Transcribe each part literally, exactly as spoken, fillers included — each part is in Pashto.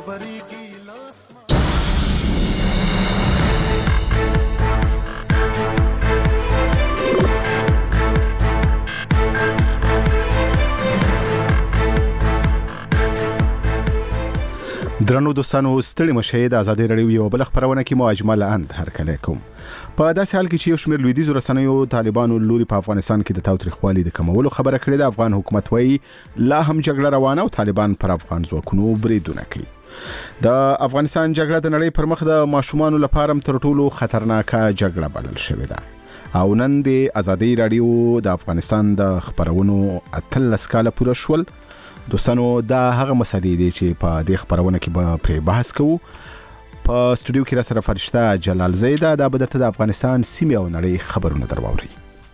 خبرېږي لاس درنو دوستانو ستړي مشه د ازادي رادیو یو بل خبرونه کې مو اجمل اند هرکلی کوم. په داسې حال کې چې یو شمېر لویدیځو رسنیو طالبانو لوري په افغانستان کې د تاوتریخوالي د کمولو خبره کړې ده. افغان حکومت وایي لا هم جګړه روانه او طالبان پر افغان ځواکونو بریدونه کوي. د افغانستان جګړه د نړۍ پر مخ د ماشومانو لپاره تر ټولو خطرناکه جګړه بلل شوې ده او نن د ازادي رادیو د افغانستان د خبرونو اتلس کاله پوره شول. دوستانو دا هغه مسلې دي چې په دې خبرونه کې به پرې بحث کوو. په سټوډیو کې را سره فرشته جلال زیده دا به درته د افغانستان سیمې او نړۍ خبرونه درواوري.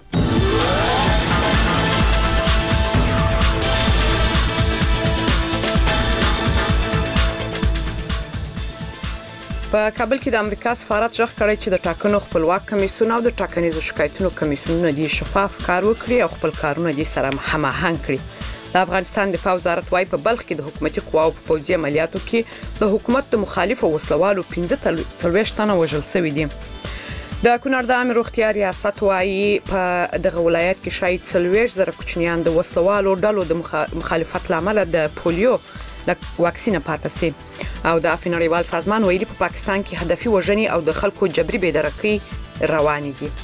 په کابل کې د امریکا سفارت ژغ کړی چې د ټاکنو خپلواک کمیسیون او د ټاکنیزو شکایتونو کمیسیونونه دي شفاف کار وکړي او خپل کارونه دي سره هماهنګ کړي. د افغانستان دفاع وزارت وايي په بلخ کې د حکومتي قواو په پوځي عملیاتو کې د حکومت د مخالفو وسلوالو پنځه څلوېښت تنه وژل شوي دي. د کونړ د عامه روغتیا ریاست وايي په دغه ولایت کې شاید څلوېښت زره کوچنیان د وسلوالو ډلو د مخالفت لامل د پولیو د واکسین پاتې سي او د عفو نړیوال سازمان ویلي په پاکستان کې هدفي وژنې او د خلکو جبري بېدرکۍ روانې دي.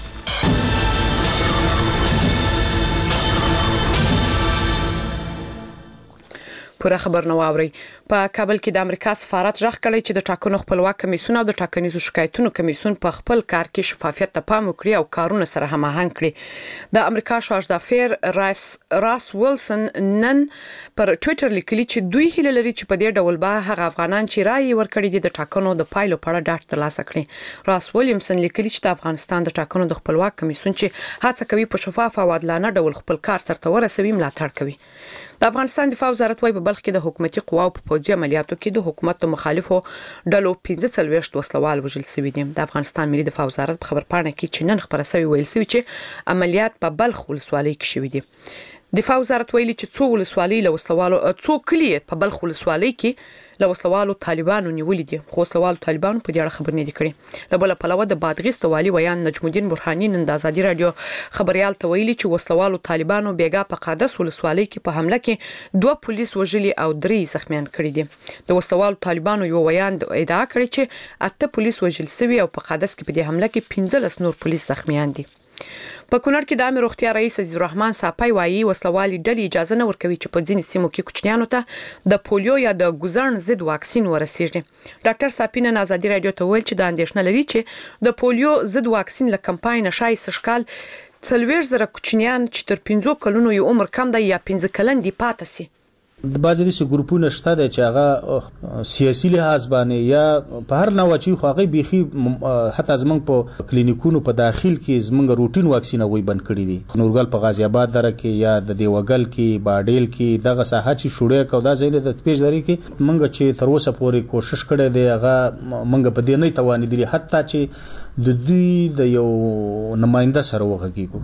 پوره خبر نو اوري. په کابل کې د امریکا سفارت ژغ کړی چې د ټاکنو خپلواک کمیسیون او د ټاکنیزو شکایتونو کمیسیون په خپل کار کې شفافیت ته پام وکړي او کارونه سره هماهنګ کړي. د امریکا شارج دافیر راس راس ویلسن نن پر ټوئیټر لیکلی چې دوی هیله لري چې په دې ډول به هغه افغانان چې رائے ورکړي دي د ټاکنو د پایلو په اړه ډاټ ترلاسه کړي. راس ویلیمسن لیکلی چې د افغانستان د ټاکنو د خپلواک کمیسیون چې هڅه کوي په شفاف او عادلانه ډول خپل کار سرته ورسوي ملاتړ کوي. د افغانستان دفاع وزارت وايي په بلخ کې د حکومتي قواو په پوځي عملیاتو کې د حکومت د مخالفو ډلو پنځه څلوېښت وسلوال وژل شوي دي. د افغانستان ملي دفاع وزارت په خبرپاڼه کې چې نن خبره شوې ویل شوی چې عملیات په بلخ ولسوالۍ کې شوي دي. دفاع وزارت ویلي چې څو ولسوالۍ له وسلوالو څو کلی په بلخ ولسوالۍ کې له وسلوالو طالبانو نیولې دي خو وسلوالو طالبانو په دې اړه خبر نه دي کړي. له بل پلوه د بادغیس د والي ویان نجم الدین برهانی نن د ازادي رادیو خبريال ته ویلي چې وسلوالو طالبانو بیګا په قادس ولسوالۍ کې په حمله کې دوه پولیس وژلي او درې زخمیان کړي دي. د وسلوالو طالبانو یو ویان ادعا کړې چې اته پولیس وژل شوي او په قادس کې په دې حمله کې پنځلس نور پولیس زخمیان دي. په کونړ کې د عامه روغتیا رئیس عزیز الرحمن صاحب وايي وسلوالي ډلې اجازه نه ورکوي چې په ځینې سیمو کې کوچنیانو ته د پولیو یا د ګوزړن ضد واکسین ورسیږي. ډاکټر صاحب نن ازادي رادیو ته ویل چې د اندېښنه لري چې د پولیو ضد واکسین له کمپاین شایسته شکال څلوېښت زره کوچنیان چې تر پنځو کلونو یو عمر کم دی یا پنځه کلن دی پاتې سي. د بعضې داسې ګروپونه شته دی چې هغه سیاسي لحاظ باندې یا په هر نوع چې خو هغوی بیخي حتی زموږ په کلینیکونو په داخل کې زموږ روټین واکسین هغوی بند کړي دي. نورګل په غازي آباد دره کې یا د دیوګل کې باډیل کې دغه ساحه چې شوړی کو دا ځایونه د پیژداري کې موږ چې تر اوسه پورې کوشش کړی دی هغه موږ په دې نه توانېدلي حتی چې د دوی د یو نماینده سره وغږېږو.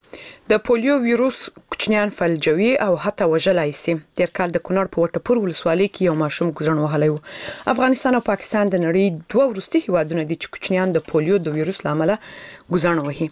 د پولیو ویروس کوچنیان فلجوي او حتی وژلای شي. تیر کال د کونړ په وټپور ولسوالۍ کې یو ماشوم ګوزړن وهلی و. افغانستان او پاکستان د نړۍ دوه وروستي هیوادونه دي چې کوچنیان د پولیو د ویروس لامل ګوزړن وهي.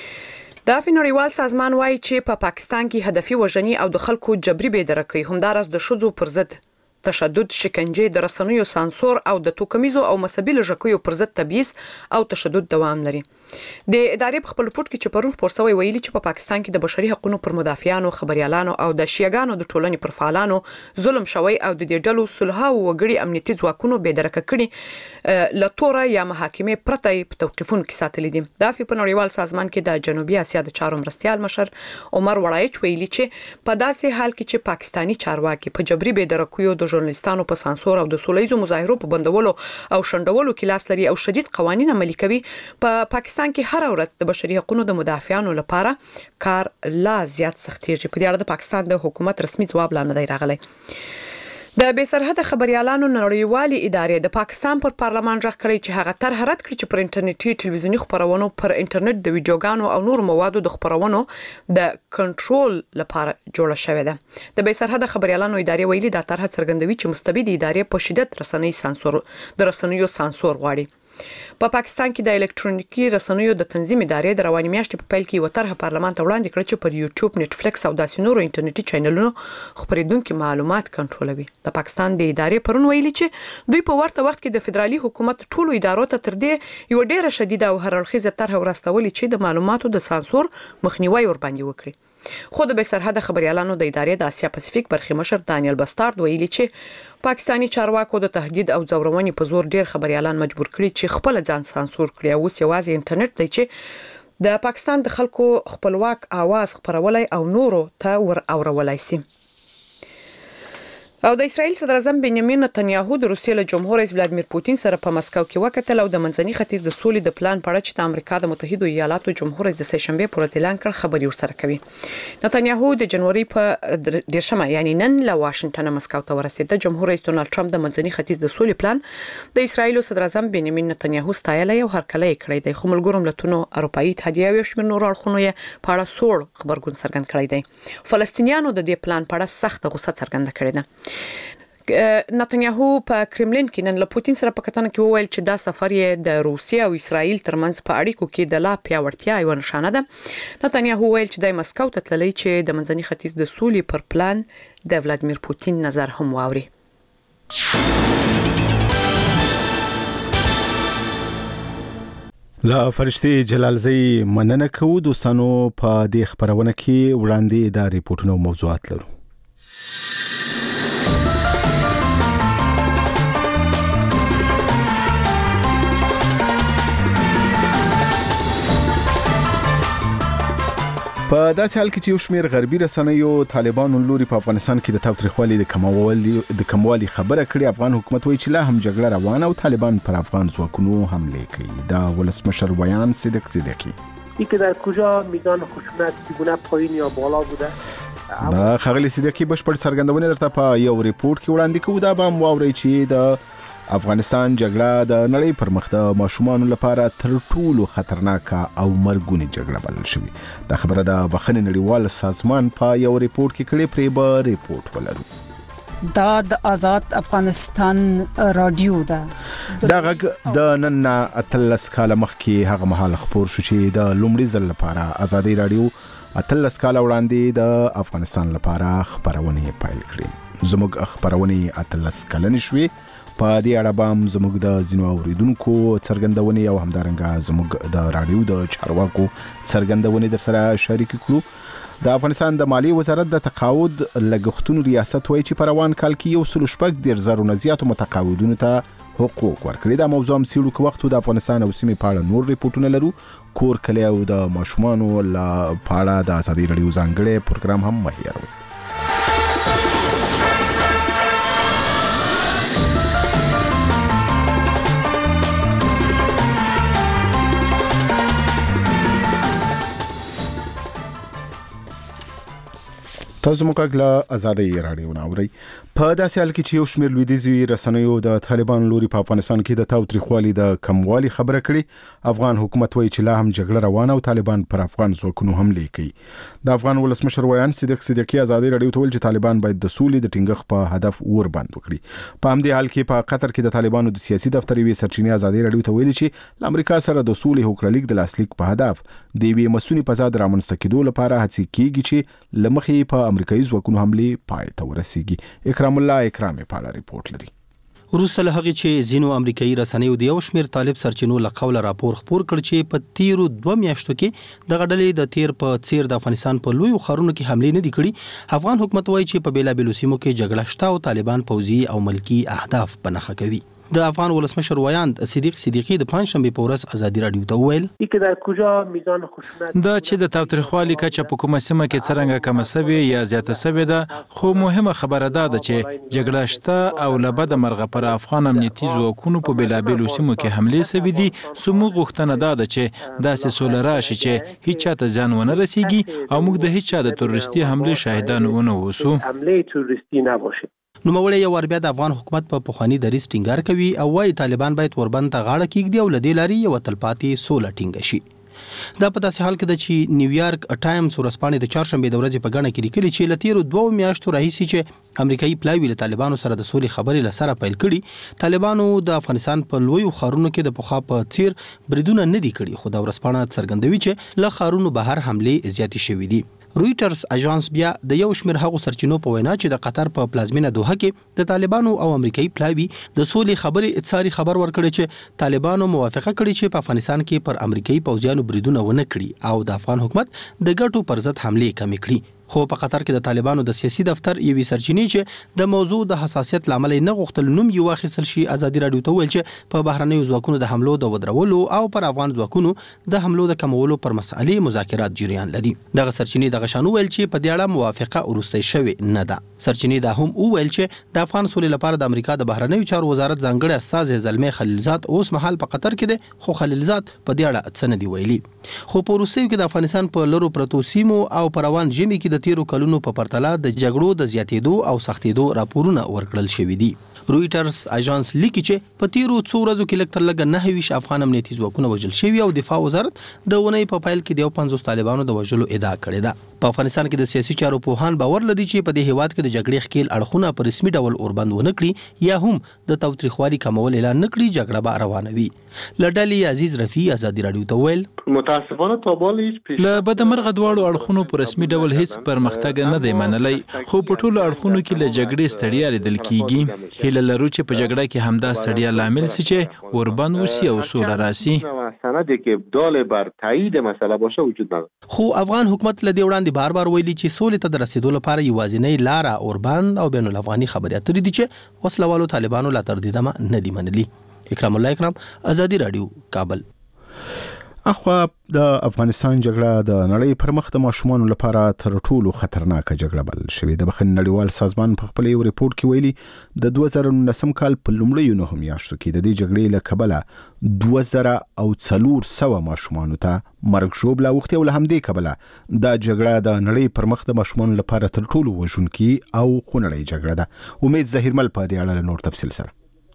د عفو نړیوال سازمان وايي چې په پا پاکستان کې هدفي وژنې او د خلکو جبري بېدرکۍ همداراز د ښځو پر ضد تشدد، شکنجه، د رسنیو سانسور او د توکمیزو او مذهبي لږکیو پر ضد تبعیض او تشدد دوام لري. د ادارې په خپل پورت کې چې پرون خپور شوی ویلي چې په پا پاکستان کې د بشري حقوقو پر مدافعانو، خبريالانو او د شیعاګانو د ټولنې پر فعالانو ظلم شوی او د دې ډلو صلح او وګړي امنیتي ځواکونو بېدرکه کړي له توره یا محاکمې پرته په توقیفونو کې ساتلي دي. د عفو په نړیوال سازمان کې د جنوبي اسیا د چارو مرستیال مشر عمر وړایچ ویلي چې په داسې حال کې چې پاکستانی چارواکي په جبري بېدرکیو د ژورنالیستانو په سانسور او د سولهییزو مظاهرو په بندولو او شنډولو کې لاس لري او شدید قوانین عملي کوي، په پاکستان کې هر ورځ د بشري حقوقو د مدافعانو لپاره کار لا زیات سختيږي. په دې اړه د پاکستان د حکومت رسمي ځواب لا نه دی راغلی. د بې سرحده خبريالانو نړیوالې ادارې د پاکستان پر پارلمان ژغ کړی چې هغه طرح رد کړي چې پر انټرنیټي ټلویزیونی خبرونو پر انټرنیټ د ویډیوګانو او نور موادو د خبرونو د کنټرول لپاره جوړه شوې ده. د بې سرحده خبريالانو ادارې ویلي دا طرح څرګندوي چې مستبد ادارې په شدت رسنۍ سانسور د رسنیو سانسور غواړي. په پاکستان کې د الکترونیکي رسنیو د تنظیم ادارې د رواني میاشتې په پیل کې یو طرح پارلمان ته وړاندې کړ چې پر یوټیوب، نتفلیکس او داسې نورو انټرنیټي چینلونو خبرېدونکو معلومات کنټرولوي. د پاکستان د ادارې پرون ویلي چې دوی په ورته وخت کې د فدرالي حکومت ټولو ادارو ته تر دې یو ډیره شدیده او هررخیزه طرح ورستولي چې د معلوماتو د سانسور مخنیوي ور باندې وکړي. خو د بې سرحده خبريالانو د ادارې د اسیا پاسفیک برخې مشر دانیل بستارد ویلي چې پاکستانی چارواکو د تهدید او ځورونې په زور ډیر خبريالان مجبور کړي چې خپل ځان سانسور کړي او اوس یوازې انټرنیټ دی چې د پاکستان د خلکو خپلواک आवाज خبرولای او نورو ته ور اورولای شي. او د اسرایل صدر اعظم بنیامین نتنیاهو د روسیې له جمهور رئیس ولادیمیر پوتین سره په مسکو کې وکتل او د منځني ختیځ د سولې د پلان په اړه چې د امریکا د متحده ایالاتو جمهور رئیس د سه شنبه پر ورځ اعلان کړ خبري ورسره کوي. نتنیاهو د جنوري په دیرشمه یعنی نن له واشنگټن مسکو ته ورسېد. د جمهور رئیس ډونالد ټرمپ د منځني ختیځ د سولې پلان د اسرایل صدر اعظم بنیامین نتنیاهو ستایلی او هرکلی کړی دی. خو ملګرو ملتونو اروپאי اتحادیه او شمېر نور اړخونو یې په اړه سوړ خبرګون څرګند کړی دی. فلسطینیانو د دې پلان په اړه سخت غوسه څرګنده کړې ده. نتنیاهو په کرملین کې نن له پوتین سره په کتنه کې وویل چې دا سفر یې د روسیې او اسرایل ترمنځ په اړیکو کې د لا پیاوړتیا یو نشانه ده. نتنیاهو ویل چې د مسکو ته تللی چې د منځني ختیځ د سولې پر پلان د ولادیمیر پوتین نظر هم واوري. لا فرشتي جلالزی مننه کوو دوستانو په دې خبرونه کې وړاندې د ریپورتونو موضوعات لرو. په داسې حال کې چې یو شمېر غربي رسنیو طالبانو لوري په افغانستان کې د تاوتریخوالي د کموالي د کموالي خبره کړې، افغان حکومت وایي چې لا هم جګړه روانه او طالبان پر افغان ځواکونو حمله کوي. دا ولسمشر ویان صدق صدقی اینکه در کجا میزان خشونت چگونه پایین یا بالا بوده. دا خغلی صدقی بشپړ څرګندونه درته په یو ریپورت کې وړاندې کوو. دا به هم واورئ چې د افغانستان جګړه د نړۍ پر مخ د ماشومانو لپاره تر ټولو خطرناکه او مرګونې جګړه بلل شوې. دا خبره د بخښنې نړیوال سازمان په یو ریپورت کې کړې. پرې به ریپورت ولرو. دا د آزاد افغانستان رادیو ده. دا غږ د نن اتلس کاله مخکې هغه مهال خبر شو چې د لومړي ځل لپاره آزادي رادیو اتلس کاله وړاندې د افغانستان لپاره خبرونه پیل کړې. زموږ خبرونه اتلس کلن شوې. په دې اړه به زموږ د ځینو اوریدونکو څرګندونې او همدارنګه زموږ د رادیو د چارواکو څرګندونې در سره شریک کړو. د افغانستان د مالی وزارت د تقاعد لګښتونو ریاست وایي چې په روان کال کې یو سل شپږ دېرش زره نه زیاتو متقاعدونو ته حقوق ورکړي. دا موضوع هم څېړو که وخت د افغانستان او سیمې په اړه نور ریپورټونه لرو. کور کلی او د ماشومانو په اړه د ازادي راډیو ځانګړی پروګرام هم مه هېروئ. تاسو مو کله آزادي رادیو ناوړي. په داسې حال کې چې یو شمېر لویدیځي رسنیو د طالبان لوري په افغانستان کې د تاوتریخوالي د کموالي خبره کړې، افغان حکومت وایي چې لا هم جګړه روانه او طالبان پر افغان ځواکونو حمله کوي. د افغان ولسمشر ویان صدق صدقی آزادي رادیو ته ویل چې طالبان باید د سولې د ټینګښت په هدف ور باندې وکړي. په همدې حال کې په قطر کې د طالبانو د سیاسي دفتر یوې سرچینې آزادي رادیو ته ویل چې له امریکا سره د سولې هوکړلیک د لاسلیک په هدف د یوې مسونې فضا د رامنځته کېدو لپاره هڅې کیږي چې له مخې په امریکایي ځواکونو حمله پای ته ورسیږي. اکرام الله اکرامي په اړه ریپورت لري. وروسته له هغې چې ځینو امریکایي رسنیو د یو شمېر طالب سرچینو له قوله راپور خپور کړ چې په تیرو دوه میاشتو کې دغه ډلې د تیر په څیر د افغانستان په لویو ښارونو کې حملې نه دي کړي. افغان حکومت وایي چې په بېلابېلو سیمو کې جګړه شته او طالبان پوځي او ملکي اهداف په نښه کوي. د افغان ولسمشر ویاند صدیق صدیقی د پنځشنبه په ورځ آزادي رادیو ته وویل دا چې د تاوتریخوالي کچه په کومه سیمه کې څرنګه کمه سوې یا زیاته سوې ده، خو مهمه خبره ده چې جګړه شته او له بده مرغه پر افغان امنیتي ځواکونو په بېلابېلو سیمو کې حملې سوې دي. زموږ غوښتنه دا ده چې داسې سوله راشي چې هیڅ چاته زیان ونه رسیږي او موږ د هیڅ چا د تروریستي حملې شاهدان ونه اوسو. نوموړی یو ور بیا د افغان حکومت په پخوانی دریځ ټینګار کوي او وايي طالبان باید وربند ته غاړه کېږدي او لدې لاري یو تلپاتې سوله ټینګه شي. دا په داسې حال کې ده چې نیویارک ټایمز ورځپاڼې د چهارشنبې د ورځې په ګڼه کې لیکلي چې له تېرو دوو میاشتو راهیسې چې امریکایي پلاوي له طالبانو سره د سولې خبرې له سره پیل کړي، طالبانو د افغانستان په لویو ښارونو کې د پخوا په څیر بریدونه نه دي کړي، خو دا ورځپاڼه څرګندوي چې له ښارونو بهر حملې زیاتې شوې دي. رویټرز اژانس بیا د یو شمېر هغو سرچینو په وینا چې د قطر په پلازمینه دوحه کې د طالبانو او امریکایي پلاوي د سولې خبرې اتصالي خبر ورکړی چې طالبانو موافقه کړې چې په افغانستان کې پر امریکایي پوځیانو بریدونه ونه کړي او د افغان حکومت د ګټو پر ضد حملې کمې کړي. خو په قطر کې د طالبانو د سیاسي دفتر یوې سرچینې چې د موضوع د حساسیت لامل نه غوښتل نوم یې واخیستل شي، ازادي راډیو ته ویل چې په بهرنیو ځواکونو د حملو د ودرولو او پر افغان ځواکونو د حملو د کمولو پر مسئلې مذاکرات جریان لري. دغه سرچینې دغه شانو ویل چې په دې اړه موافقه وروستۍ شوې نه ده. سرچینې دا هم وویل چې د افغان سولې لپاره د امریکا د بهرنیو چارو وزارت ځانګړی استازی زلمی خلیلزاد اوس مهال په قطر کې دی، خو خلیلزاد په دې اړه څه نه دی ویلي. خو په وروستیو کې د افغانستان په لرو پرتو سیمو او په روان ژمي کې د تیرو کلونو په پرتله د جګړو د زیاتېدو او سختېدو راپورونه ورکړل شوي دي. رویټرز اژانس لیکي چې په تیرو څو ورځو کې لږ تر لږه نهه ویشت افغان امنیتي ځواکونه وژل شوي او دفاع وزارت د اونۍ په پیل کې د یو پنځوس طالبانو د وژلو ادعا کړې ده. په افغانستان کې د سیاسي چارو پوهان باور لري چې په دې هیواد کې د جګړې ښکېل اړخونه په رسمي ډول اوربند ونه کړي یا هم د تاوتریخوالي کمول اعلان نه کړي، جګړه به روانه وي. له ډلې عزیز رفیع ازادي راډیو ته ویل متاسفانه تا بال هیڅ له بدمرغه دواړو اړخونو په رسمي ډول هیڅ پرمختګ نه دی منلی، خو په ټولو اړخونو کې له جګړې ستړیا لیدل کیږي. هیله لرو چې په جګړه کې همدا ستړیا لامل سي چې اوربند وسی او سوله راسي. سندی که دال بر تایید مسئله باشه وجود نداره. خو افغان حکومت له دې وړاندې بار بار ویلي چې سولې ته د رسیدو لپاره یوازینۍ لاره اوربند او بین الافغاني خبرې اترې دي چې وسلوالو طالبانو لا تر دې دمه نه دي منلي. اکرام الله اکرام، ازادي راډیو، کابل. اخوا د افغانستان جګړه د نړۍ پر مخ د ماشومانو لپاره تر ټولو خطرناکه جګړه بلل شوې. د بخښنې نړیوال سازمان په خپل یو ریپورت کې ویلي د دوه زره نولسم کال په لومړیو نهو میاشتو کې د دې جګړې له کبله دوه زره او څلور سوه ماشومانو ته مرګ ژوبله اوښتې او له همدې کبله دا جګړه د نړۍ پر مخ د ماشومانو لپاره تر ټولو وژونکې او خونړۍ جګړه ده. امید ظهیرمل په دې اړه له نور تفصیل سره.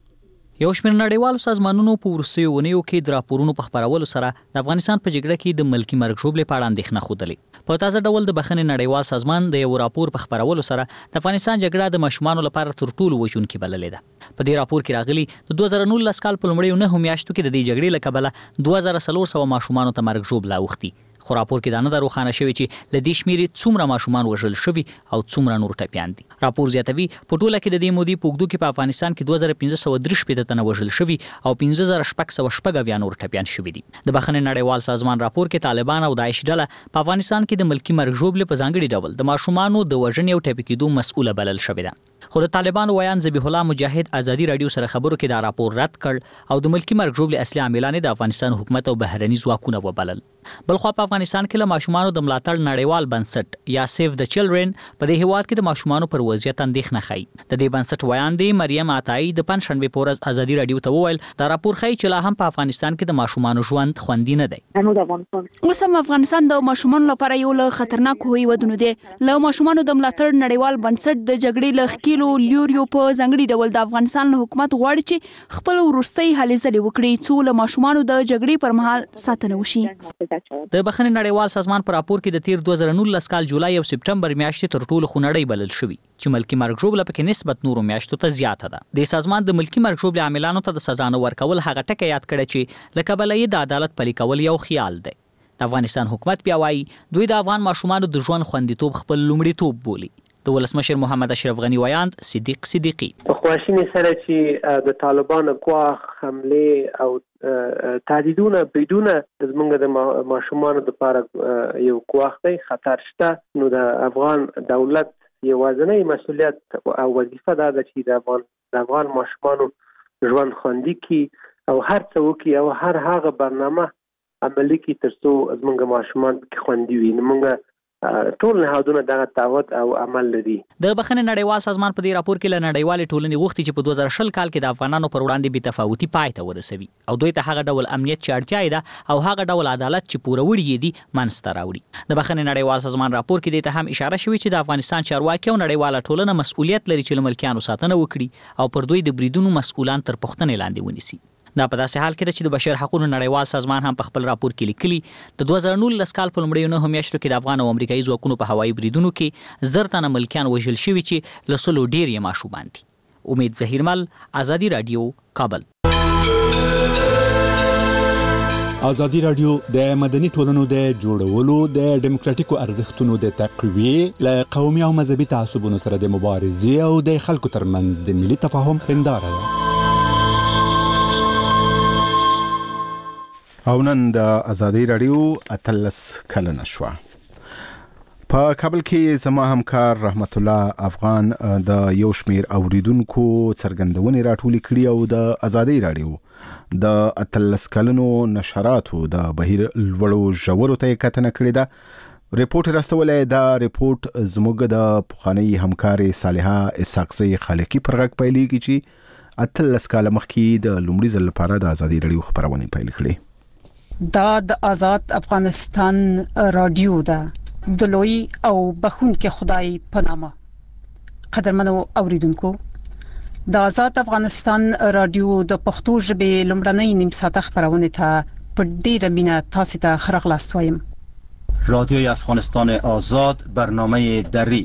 یو شمېر نړیوالو سازمانونو په وروستیو اونیو کې د راپورونو په خپرولو سره د افغانستان په جګړه کې د ملکي مرګ ژوبلې په اړه اندېښنه ښودلې. په تازه ډول د بخښنې نړیوال سازمان د یو راپور په خپرولو سره د افغانستان جګړه د ماشومانو لپاره تر ټولو وژونکې بللې ده. په دې راپور کې راغلي د دوه زره نولس کال په لومړیو نهو میاشتو کې د دې جګړې له کبله دوه زره څلور سوه ماشومانو ته مرګ ژوبله اوښتي. خو راپور کې دا نه ده روښانه شوې چې له دې شمېرې څومره ماشومان وژل شوي او څومره نور ټپیان دي. راپور زیاتوي په ټوله کې د دې مودې په اوږدو کې په افغانستان کې دوه زره پنځه سوه درې شپېته تنه وژل شوي او پنځه زره شپږ سوه شپږ اویا نور ټپیان شوي دي. د بخښنې نړیوال سازمان راپور کې طالبان او داعش ډله په افغانستان کې د ملکي مرګ ژوبلې په ځانګړي ډول د ماشومانو د وژنې او ټپي کېدو مسؤله بلل شوې ده. خو د طالبانو ویان ذبیح الله مجاهد ازادي راډیو سره خبرو کې دا راپور رد کړ او د ملکي مرګ ژوبلې اصلي عاملان د افغانستان حکومت او بهرني ځواکونه وبلل. بلخوا په افغانستان کې له ماشومانو د ملاتړ نړیوال بنسټ یا سیف د چلډرن په دې هیواد کې د ماشومانو پر وضعیت اندېښنه ښیي. د دې بنسټ ویان دی مریم عطایي د پنځشنبې په ورځ ازادي راډیو ته وویل دا راپور ښیي چې لا هم په افغانستان کې د ماشومانو ژوند خوندي نه دی. اوس هم افغانستان د ماشومانو لپاره یو له خطرناکو هیوادونو دی. له ماشومانو د ملاتړ نړیوال بنسټ د جګړې له ښکېلو لیوریو په ځانګړي ډول د افغانستان له حکومت غواړي چې خپل وروستۍ هلې ځلې وکړي څو له ماشومانو د جګړې پر مهال ساتنه وشي. د بخښنې نړیوال سازمان په راپور کې د تیر دوه زره نولس کال جولای او سپټمبر میاشتې تر ټولو خونړۍ بلل شوي چې ملکي مرګ ژوبله پکې نسبت نورو میاشتو ته زیاته ده. د سازمان د ملکي مرګ ژوبلې عاملانو ته د سزا نه ورکول هغه ټکی یاد کړی چې له کبله یې د عدالت پلي کول یو خیال دی. د افغانستان حکومت بیا وایي دوی د افغان ماشومانو د ژوند خوندیتوب خپل لومړیتوب بولي. د ولسمشر محمد اشرف غنی ویاند صدیق صدیقی په خواشینۍ سره چې د طالبانو ګواښ حملې او تهدیدونه بدون زمونږ د ماشومانو لپاره یو ګواښ دی، خطر شته. نو د افغان دولت یوازینی مسؤلیت او وظیفه دا ده چې د افغان د افغان ماشومانو ژوند خوندي کړي او هر څه وکړي او هر هغه برنامه عملي کړي تر څو زمونږ ماشومان پکې خوندي وي. نو موږ ټول نهادونه دغه تعهد او عمل لري. د بخښنې نړیوال سازمان په دې راپور کې له نړیوال ټولنې غوښتي چې په دوه زره شل کال کې د افغانانو پر وړاندې بې تفاوتي پای ته ورسوي او دوی ته هغه ډول امنیت چې اړتیا ده او هغه ډول عدالت چې پوره وړي دي منځته راوړي. د بخښنې نړیوال سازمان راپور کې د ته هم اشاره شوې چې د افغانستان چارواکي او نړیواله ټولنه مسؤلیت لري چې له ملکیانو ساتنه وکړي او پر دوی د بریدونو مسؤلان تر پوښتنې لاندې ونیسي. دا په داسې حال کې ده چې د بشر حقوقو نړیوال سازمان هم په خپل راپور کې لیکلي د دوه زره نولس کال په لومړیو نهو میاشتو کې د افغان او امریکایي ځواکونو په هوایي بریدونو کې زر تنه ملکیان وژل شوي چې له سلو ډېر یې ماشومان دي. امید ظهیرمل، ازادي راډیو، کابل. ازادي راډیو د مدني ټولنو د جوړولو د ډیموکراتیکو ارزښتونو د تقویې له قومي او مذهبي تعصبونو سره د مبارزې او د خلکو ترمنځ د ملي تفاهم هنداره ده. او نن د ازادي راډیو اتلس کلنه شوه. په کابل کې زما همکار رحمت الله افغان د یو شمیر اوریدونکو څرګندونې راټولې کړي او د ازادي راډیو د اتلس کلنو نشراتو د بهیر لوړو ژورو ته کتنه کړې ده. ریپورت راستولې دا ریپورت زموږ د پخوانی همکاري صالحه اسحاقزی خالقی پر غږ پیلېږي چې اتلس کاله مخکې د لومړي ځل لپاره د ازادي راډیو خبرونه پیل کړې. دا د آزاد افغانستان رادیو ده د لوی او بخون کې خدای په نامه. قدرمنو اوریدونکو، د آزاد افغانستان رادیو د پښتو ژبې لومړنۍ نیم ساعته خبرونه ته په ډیره مینه تاسو ته ښه راغلاست وایم. رادیوی افغانستان آزاد، برنامه دری،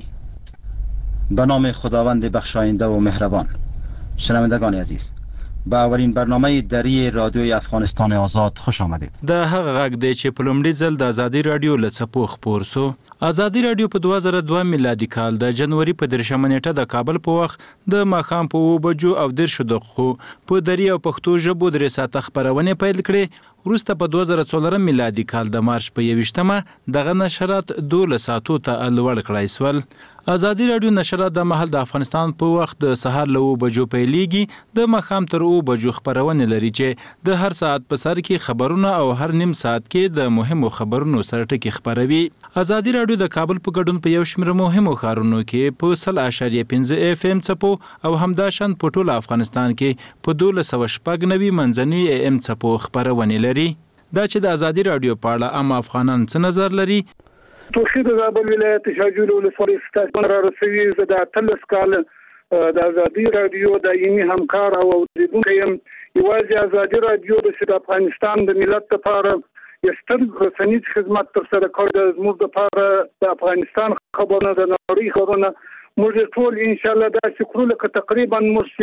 به نام خداوند بخشاینده و مهربان. شنوندگان عزیز، با اولین برنامه دری رادیوی افغانستان آزاد خوش آمدید. د هغه غږ دی چې په لومړي ځل د ازادي راډیو له څپو خپور سو. ازادي راډیو په دوه زره دوه میلادي کال د جنوري په درشمه نیټه د کابل په وخت د ماښام په اوه بجو او دېرشو دقیقو په دري او پښتو ژبو درې ساعته خبرونه پیل کړې. وروسته په دوه زره څلورم میلادي کال د مارچ په یویشتمه دغه نشرات دولس ساعتو ته لوړ کړای سول. ازادي راډیو نشرات د مهال د افغانستان په وخت د سهار له اوه بجو پیلېږي، د ماښام تر اوه بجو خبرونه لري چې د هر ساعت په سر کې خبرونه او هر نیم ساعت کې د مهمو خبرونو سره ټکي خبروي. ازادي راډیو د کابل په ګډون په یو شمېر مهمو ښارونو کې په سل اشاریه پنځه اف ام څپو او همداشان په ټول افغانستان کې په دولس سوه شپږ نوي منځني ام څپو خبرونه لري. دا چې د ازادي راډیو په اړه عام افغانان څه نظر لري. توخید د زابل ولایت شاجول ولسوالۍ ستاسو را رسوي د اتلس کال د ازادي راډیو د یمي همکار او اوریدونکو يم. یوازې ازادي راډیو د افغانستان د ملت لپاره یستر رسنیز خدمت تر سره کړ. د زموږ لپاره د افغانستان خبرونه د نړۍ خبرونه موږ ټول ان شاء الله دا شکر لکه تقریبا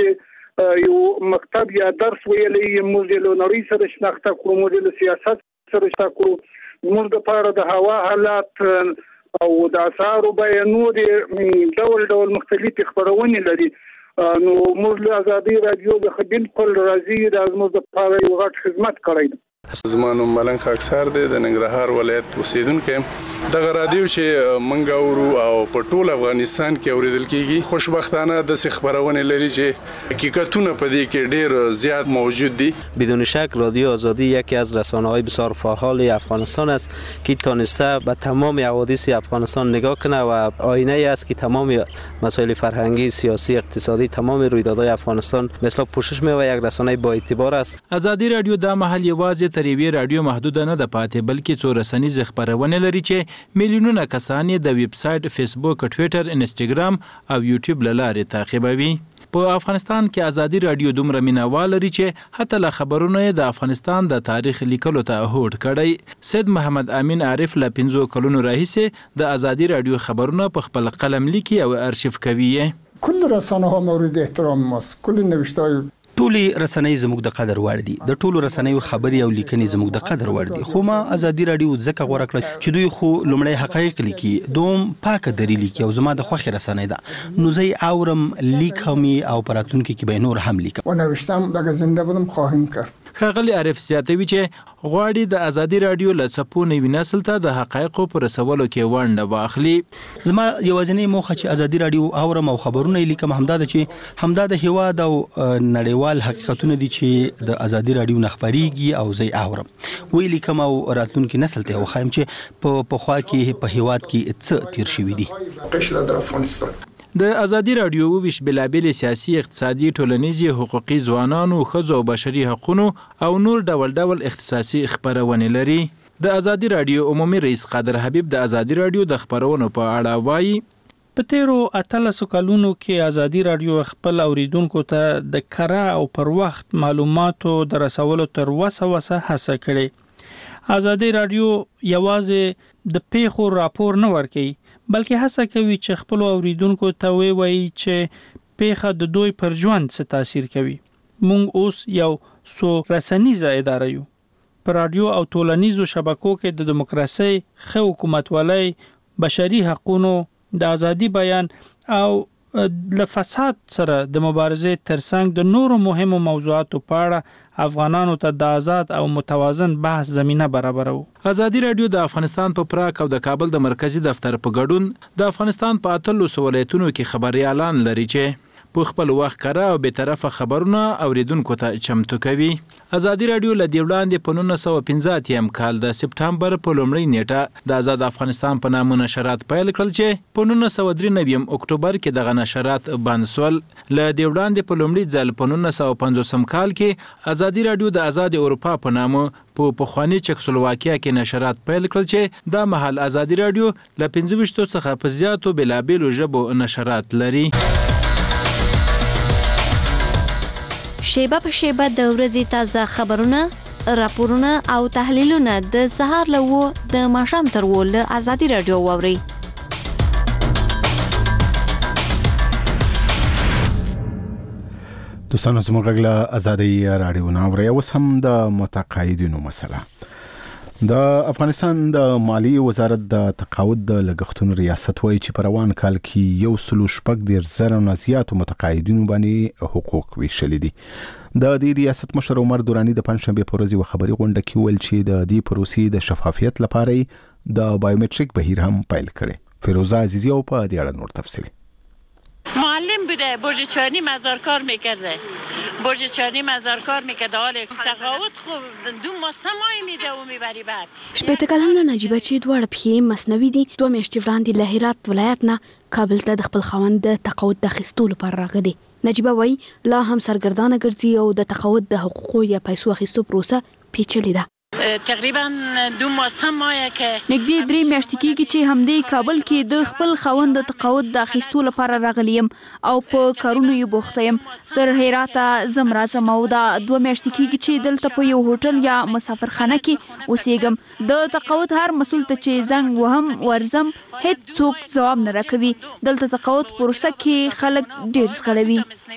موږ یو مکتب یا درس ویلې موږ له نړۍ سره شناخته کوو، موږ له سیاست سره شناخته کوو، موږ د پاره د هوا حالات او د اسعارو بیانونه ډول ډول مختلفې خبرونه لري. نو موږ له ازادي راډیو د خدمت کول راځي د موږ د پاره یو غټ خدمت کړی. زمانو ملنګ خاکسار دی د ننګرهار ولایت اوسیدونکو. دغه رادیو چې منګ اورو او په ټول افغانستان کې اوریدل کیږي، خوشبختانه د خبرونه لري چې حقیقتونه په دې کې ډیر زیات موجود دي. بدون شک رادیو آزادی یکی از رسانه‌های بسیار فعال افغانستان است که تونسته به تمام حوادث افغانستان نگاه کنه و آینه ای است که تمام مسائل فرهنگی، سیاسی، اقتصادی، تمام رویدادهای افغانستان مثلا پوشش می‌یابد. یک رسانه با اعتبار است. ازادي راډیو د محل یوازې تر یوې راډیو محدود نه ده پاتې، بلکې څو رسنیز خبرونه لري چې میلیونونه کسان یې د ویب سایټ، فیسبوک، ټویټر، انسټاګرام او یوټیوب له لارې تعقیبوي. په افغانستان کې ازادي راډیو دومره مینوال لري چې حتی له خبرونه د افغانستان د تاریخ لیکلو ته هوډ کړی. سید محمد امین عارف له پنځو کلونو راهیسې د ازادي راډیو خبرونه په خپل قلم لیکي او ارشیف کوي. کل رسانه‌ها مورد احترام ماست. کل نوشته‌های ټولې رسنۍ زموږ د قدر وړ دي. د ټولو رسنیو خبري او لیکنې زموږ د قدر وړ دي. خو ما ازادي راډیو ځکه غوړه کړ چې دوی خو لومړی حقایق لیکي، دوم پاکه دری لیکي او زما د خوښ رسنۍ ده. نو زه اورم، لیکم او پراتونکو کې به نور هم لیکم. و نوشتم اگه زنده بودم خواهیم کرد. ښاغلي عارف زیاتوي چې غواړي د ازادي رادیو له څپو نوي نسل ته د حقایقو په رسولو کې ونډه واخلي. زما یوازینی موخه چې ازادي رادیو اورم او خبرونه لیکم همدا ده چې همدا د هیواد او نړیوال حقیقتونه دي چې د ازادي رادیو نخبريږي او زی اورم ویلي کوم او راتلونکي نسل ته وخایم چې په پخوا کې په هیواد کې څه تیر شوی دي. قشره در افغانستان د ازادي رادیو ویش بلابل سیاسي اقتصادي ټولنیزي حقوقي ځوانانو خزو او بشري حقوقو او نور ډول ډول اختصاصي خبرونه لري. د ازادي رادیو عمومي رئیس قادر حبیب د ازادي رادیو د خبرونو په اړه وایي په تیرو اتلسو کلونو کې ازادي رادیو خپل اوریدونکو ته د کره او پر وخت معلوماتو د رسولو تر وسه وسه هڅه کړې. ازادي رادیو یوازې د پیښو راپور نه ورکوي بلکې هڅه کوي چې خپل اوریدونکو ته وایي چې پیښه د دوی پر ژوند څه تاثیر کوي. مونږ اوس یو سو رسنیزه اداره یو. پر رادیو او ټولنیزو شبکو کې د دیموکراسي، ښه حکومتولۍ، بشري حقوقو، د ازادي بیان او له فساد سره د مبارزې ترڅنګ د نورو مهمو موضوعاتو په اړه افغانانو ته د آزاد او متوازن بحث زمينه برابرو. ازادي رادیو د افغانستان په پراک او د کابل د مرکزی دفتر په ګډون د افغانستان په اتلو ولایتونو کې خبريالان لري چې په خپل وخت کړه او به طرفه خبرونه اوریدونکو ته چمتو کوي. ازادي رادیو له دیولاندې په نولس سوه پنځه اتیا کال د سپټمبر په لومړۍ نیټه د آزاد افغانستان په نامه نشرات پیل کړل چې په نولس سوه درې نوي اکتوبر کې دغه نشرات بند شول. له دیولاندې په لومړي ځل په نولس سوه پنځوس کال کې ازادي رادیو د آزاد اروپا په نامه په پخوانی چکسلواکیا کې نشرات پیل کړل چې د محل ازادي رادیو له پنځه ویشت څخه په زیاتو بلابلو ژبو نشرات لري. شیبه په شیبه د ورځې تازه خبرونه، راپورونه او تحلیلونه د سهار له و د ماښام تر و له ازادي رادیو واوري. دوستانو زموږ غږ له ازادي رادیو نه اوري. اوس هم د متقاعدینو مسله. د افغانستان د مالی وزارت د تقاعد د لګښتونو ریاست وایي چې په روان کال کې یو سلو شپږ ډیر زره نه زیاتو متقاعدینو باندې حقوق ویشل دي. د دې ریاست مشر عمر دورانی د پنځشنبه په ورځ یو خبري غونډه کې ویل چې د دې پروسې د شفافیت لپاره د بایومټریک بهیر هم پیل کړي. فیروزه عزیزی او په دې اړه نور تفصیل. معلم بوده، برج چهارنی مزار کار میکرده، برج چهارنی مزار کار میکرده. حال تقاعد خوب دو ماه سه ماه میده و میبری بعد. شپږ کلنه نجیبه چې دوه پښې مصنوي دي دوه میاشتې وړاندې له هرات ولایت نه کابل ته د خپل خاوند د تقاعد د اخیستو لپاره راغلي. نجیبه وایي لا هم سرګردانه ګرځي او د تقاعد د حقوقو یا پیسو اخیستو پروسه پیچلې ده. تقریبا دو ماه سه ماه کې نږدې درې میاشتې کېږي چې همدې کابل کې د خپل خاوند د تقاعد د اخیستو لپاره راغلی یم او په کارونو یې بوخته یم. تر هراته زم راځم او دا دوه میاشتې کېږي چې دلته په یو هوټل یا مسافرخانه کې اوسېږم. د تقاعد هر مسؤل ته چې زنګ وهم ورزم هیڅ څوک ځواب نه راکوي. دلته تقاعد پروسه کې خلک ډېر زغلوي.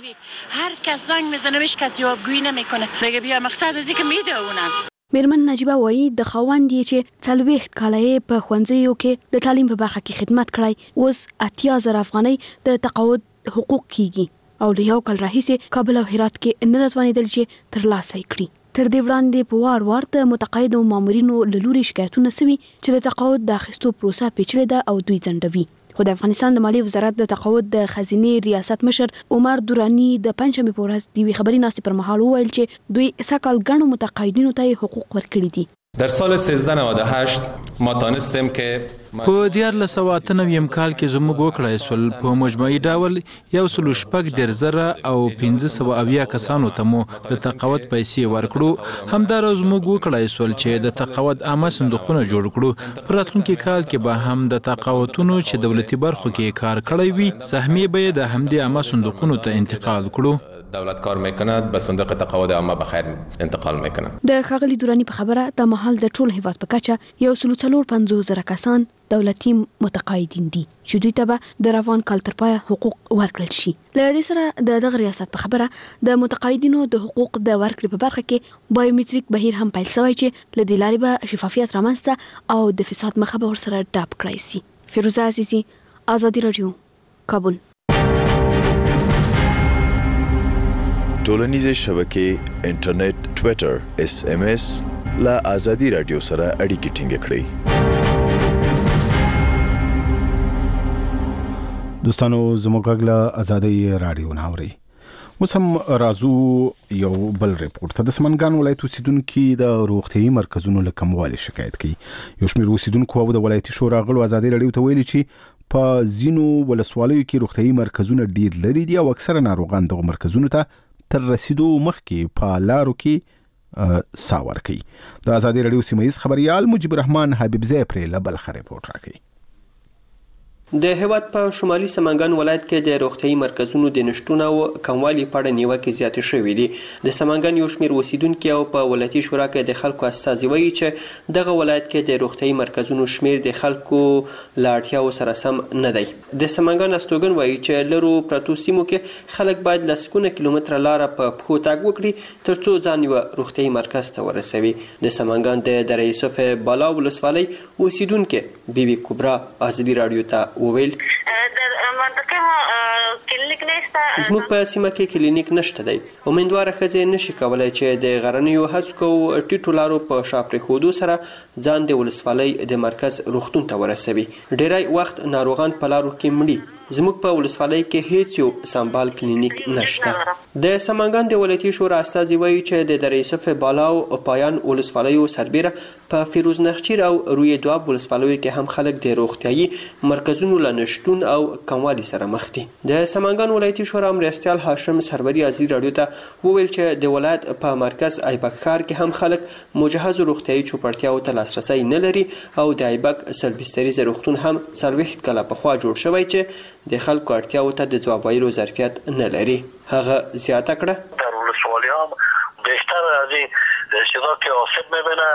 هر کس زنگ میزنه هیچ کس جوابگویی نمیکنه. میگه بیا مقصد از اینکه میده اونم. میرمن نجیبه وایي د خاوند یې چې څلوېښت کاله یې په ښوونځیو کې د تعلیم په برخه کې خدمت کړی اوس اتیا زره افغانۍ د تقاعد حقوق کیږي او له یو کال راهیسې کابل او هرات کې نه توانېدل چې ترلاسه کړي. تر دې وړاندې په وار وار د متقاعدو مامورینو له لوري شکایتونه سوي چې د تقاعد د اخیستو پروسه پیچلې ده او دوی ځنډوي. خو د افغانستان د مالی وزارت د تقاعد د خزینې ریاست مشر عمر دورانی د پنځمې په ورځ د یوې خبري ناستې پر مهال وویل چې دوی سکهال ګڼو متقاعدینو ته حقوق ورکړي دي. در سال سیزده نود و هشت ما دانستیم که په دیارلس سوه اته نوي کال کې زموږ وکړای سول په مجموعي ډول یو سلو شپږ ډیر زره او پنځه سوه اویا کسانو ته مو د تقاعد پیسې ورکړو. همداراز موږ وکړای سول چې د تقاعد عامه صندوقونه جوړ کړو. په راتلونکي کال کې به هم د تقاعدونو چې دولتي برخو کې کار کړی وي سهمیه به د همدې عامه صندوقونو ته انتقال کړو. دولت کار میکند به صندوق تقاعد عامه به خیر انتقال میکنند. د ښاغلي دورانی په خبره د محل د ټول هیواد په کچه یو سلو څلور پنځوس زره کسان دولتي متقاعدین دي چې دوی ته به د روان کال تر پایه حقوق ورکړل شي. له دې سره د دغه ریاست په خبره د متقاعدینو د حقوق د ورکړې په برخه کې بایومټریک بهیر هم پیل شوی چې له دې لارې به شفافیت رامنځته او د فساد مخه به ورسره ډاپ کړای شي. فیروزه عزیزی، ازادي رادیو، کابل. ټولنیزې شبکې، انټرنیټ، ټوئیټر اس ام اس لا ازادي رادیو سره اړیکې ټینګ کړئ. دوستانو زموږ غږ ازادي رادیو ناوري. اوس هم راځو یو بل ریپورت ته. د سمنګان ولایت اوسیدونکو د روغتيایي مرکزونو له کموالي شکایت کوي. یو شمېر اوسیدونکو او د ولایتي شورا غړو ازادي رادیو ته ویلي چې په زینو ولسوالیو کې روغتيایي مرکزونه ډیر لري دي او اکثره ناروغان دغه مرکزونو ته تر رسیدو مخکې په لارو کې ساور کوي. د ازادي رادیو سیمایي خبريال مجيب الرحمن حبيب زی پرې له بلخ ریپورت راکړي. د هیواد په شمالي سمنګان ولایت کې د روغتيایي مرکزونو د نشټون او کموالي په اړه نیوکې زیاتې شوې دي. د سمنګان یو شمېر اوسیدونکو او په ولایتي شورا کې د خلکو استازي وایي چې دغه ولایت کې د روغتيایي مرکزونو شمېر د خلکو له اړتیاو سره سم نه دی. د سمنګان استوګن وایي چې لرو پرتو سیمو کې خلک باید لسګونه کیلومتره لاره په پښو تګ وکړي ترڅو ځان یو روغتيایي مرکز ته ورسوي. د سمنګان د دره یوسف بالا ولسوالۍ اوسیدونکو بیبي کبرا ازادي رادیو ته وویل زموږ په سیمه کې کلینیک نشته دی. امیندواره ښځې نشي کولای چې د غرنیو هسکو ټیټو لارو په شا پرېښودو سره ځان د ولسوالۍ د مرکز روغتون ته ورسوي. ډیری وخت ناروغان په لارو کې مړي. زموږ په ولسوالۍ کې هیڅ یو سمبال کلینیک نشته. د سمنګان د ولایتي شورا استازي وایي چې د دره یوسف بالا او پایان ولسوالیو سربیره په فیروز نخچیر او روی دواب ولسوالیو کې هم خلک د روغتيایي مرکزونو له نشټون او کموالي سره مخ دي. د سمنګان ولایتي شورا مرستیال هاشم سروري ازادي رادیو ته وویل چې د ولایت په مرکز ایبک ښار کې هم خلک مجهز روغتيایي چوپړتیاو ته لاسرسي نه لري او د ایبک سلبستریز روغتون هم څلوېښت کاله پخوا جوړ شوی چې د خلکو اړتیاو ته د ځواب ویلو ظرفیت نه لري. هغه زیاته کړه در ولسوالی هم بیشتر از این اشتراک آسیب میبینه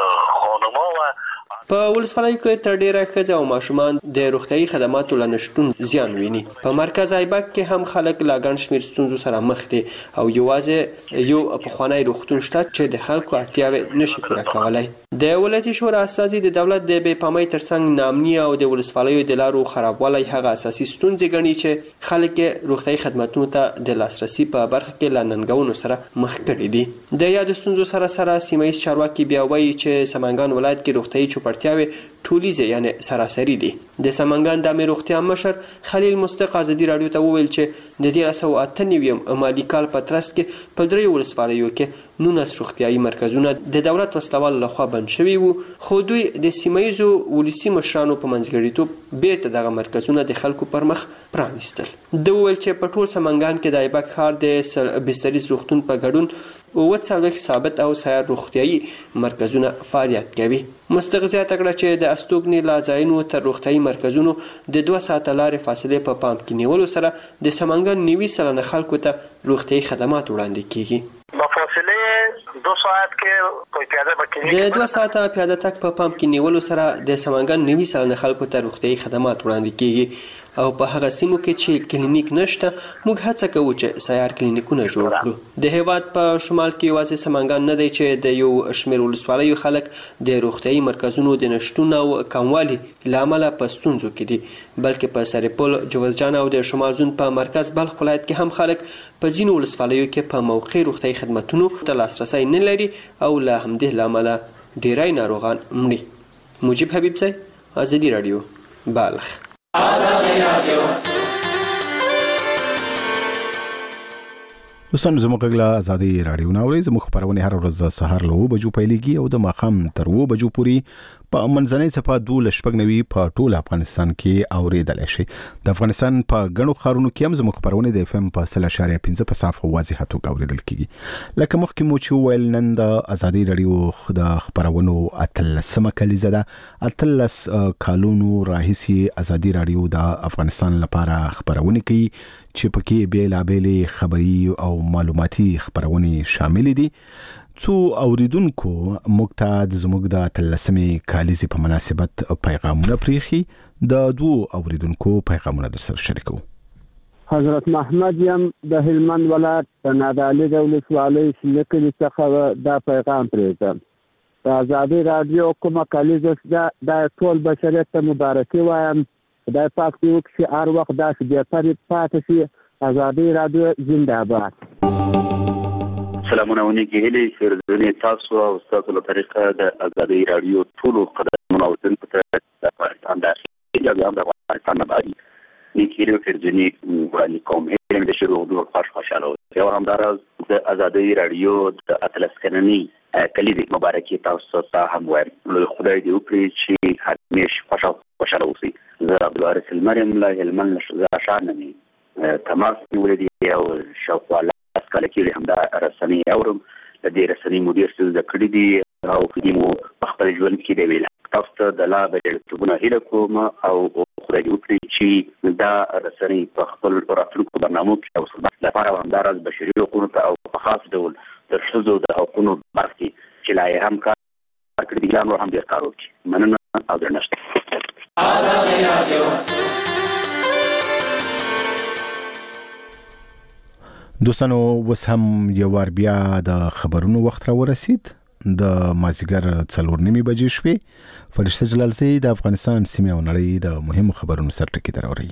خانما و په ولسوالۍ کې تر ډیره ښځې او ماشومان د روغتيایي خدماتو له نشټون زیان ویني. په مرکز ایبک کې هم خلک له ګڼ شمېر ستونزو سره مخ دي او یوازې یو پخوانی روغتون شته چې د خلکو اړتیاوې نشي پوره کولی. د ولایتي شورا استازي د دولت د بې پامۍ ترڅنګ ناامني او د ولسوالیو د لارو خرابوالی هغه اساسي ستونزې ګڼي چې خلک روغتيایي خدماتو ته د لاسرسي په برخه کې له ننګونو سره مخ کړي دي. د یاد ستونزو سره سره سیمایي چارواکي بیا وایي چې سمنګان ولایت کې روغتيایي چوپړتیاوې ټولیزه یعنی سراسری دي. د سمنګان د امیر روغتیا مشر خلیل مستق ازادي رادیو ته وویل چې د دې اسو اته نویم مالی کال په ترڅ کې په درې ولسوالیو کې نونس روغتيایي مرکزونه د دولت وسلوال لخوا بند شوي وو خو دوی د سیمایزو ولسی مشرانو په منځګړیتوب بیرته دغه مرکزونه د خلکو پر مخ پرانیستل. د ویل چې په ټول سمنګان کې د ایبک ښار د بستریز روغتون په ګډون او څلوېښت ثابت او سیار روغتيایي مرکزونه فعالیت کوي. مستغزیات کړه چې د استوګنې لا ځایونو تر روغتيایي مرکزونو د دوه ساعته لارې فاصله په پام کې نیولو سره د سمنګان نیوي سلنه خلکو ته روغتيایي خدمات وړاندې کیږي. با فاصله دو ساعت کې پیاده بکینی د دوه ساعته پیاده تک په پام کې نیولو سره د سمنګان نیوي سلنه خلکو ته روغتيایي خدمات وړاندې کیږي او په هغه سیمو کې چې کلینیک نشته موږ هڅه کوو چې سیار کلینیکونه جوړ کړو. د هیواد په شمال کې یوازې سمنګان نه دی چې د یو شمېر ولسوالیو خلک د روغتيایي مرکزونو د نشټون او کموالي له امله په ستونزو کې دي بلکې په سرپل جوزجان او د شمال زون په مرکز بلخ ولایت کې هم خلک په ځینو ولسوالیو کې په موقع روغتيایي خدماتونو ته لاسرسي نه لري او له همدې له امله ډیری ناروغان مړي. مجيب حبيب زی ازادي رادیو بلخ. ازادي رادیو دوستان زموږ غږ له ازادي رادیو ناوري. زموږ خبرونه هر ورځ سهار له اوه بجو پیلېږي او د ماښام تر اوه بجو پورې په منځنۍ صفه دوه شپږ نوي په ټول افغانستان کې اوریدل شي. د افغانستان په غنو خارونو کې هم زموږ خبرونه د اف ام په سل اشاریه پنځه په صاف واضح توګه اوریدل کیږي. لکه مخکې مو چې ویل نن د ازادي رادیو د خبرونو اتلسمه کلیزه ده. اتلس کالونو راهیسي ازادي رادیو د افغانستان لپاره خبرونه کوي چې پکې بیلابېلې خبري او معلوماتي خبرونه شامل دي. څو اوریدونکو مقتاد زموږ د اتلسمې کالیزې په مناسبت پیغامونه پریخي. د دوو اوریدونکو پیغامونه در سره شریکو. حضرت محمد یم د هلمند ولایت د نادعلي د ولسوالۍ شلکلي څخه دا پیغام پرېږدم. د ازادي رادیو کومه کالیزه ده دا ټول بشریت ته مبارکي وایم. خدای پاک دې وکړي چې هر وخت داسې بېپرې پاتې شي. ازادي رادیو زنده باد. سلامونه ونیږي هلي فرزونه تاسو او تاسو له طریقه د ازادي رادیو ټول قدرمنو او دغه ته د افغانستان داخلي یا د افغانستان باندې نیکیرو فرزونه وړاندې کوم هلي د شروع دوه خوش خوشاله او همدارز د ازادي رادیو د اتلس کننی کلیدي مبارکي تاسو ته هم وایم له خدای دې وکړي چې همیش خوشاله خوشاله اوسئ زه عبدالوارث المریم له هلمند له شانني تماس نیولې او شاوخوا کله کې هم دا رسنۍ اورم د دې رسنۍ مدیر څه د کړی دی او خدمو خپل ژوند کې دی ویل تاسو ته د لا بلتونه هله کوم او خدای دې وکړي چې دا رسنۍ په خپل راتلونکو برنامو کې او صحبت لپاره همدارز بشري حقوقو ته او په خاص ډول د ښځو د حقوقو برخه چې لا هم کار کړی دی نو هم ډیر کار وکړي مننه او درنښت آزادي رادیو دوستانو وس هم یو وار بیا د خبرونو وخت را ورسید د مازیګر څلور نیمې بجې شوې فرشته جلالزی د افغانستان سیمه او نړۍ د مهمو خبرونو سر ټکی دراوړي.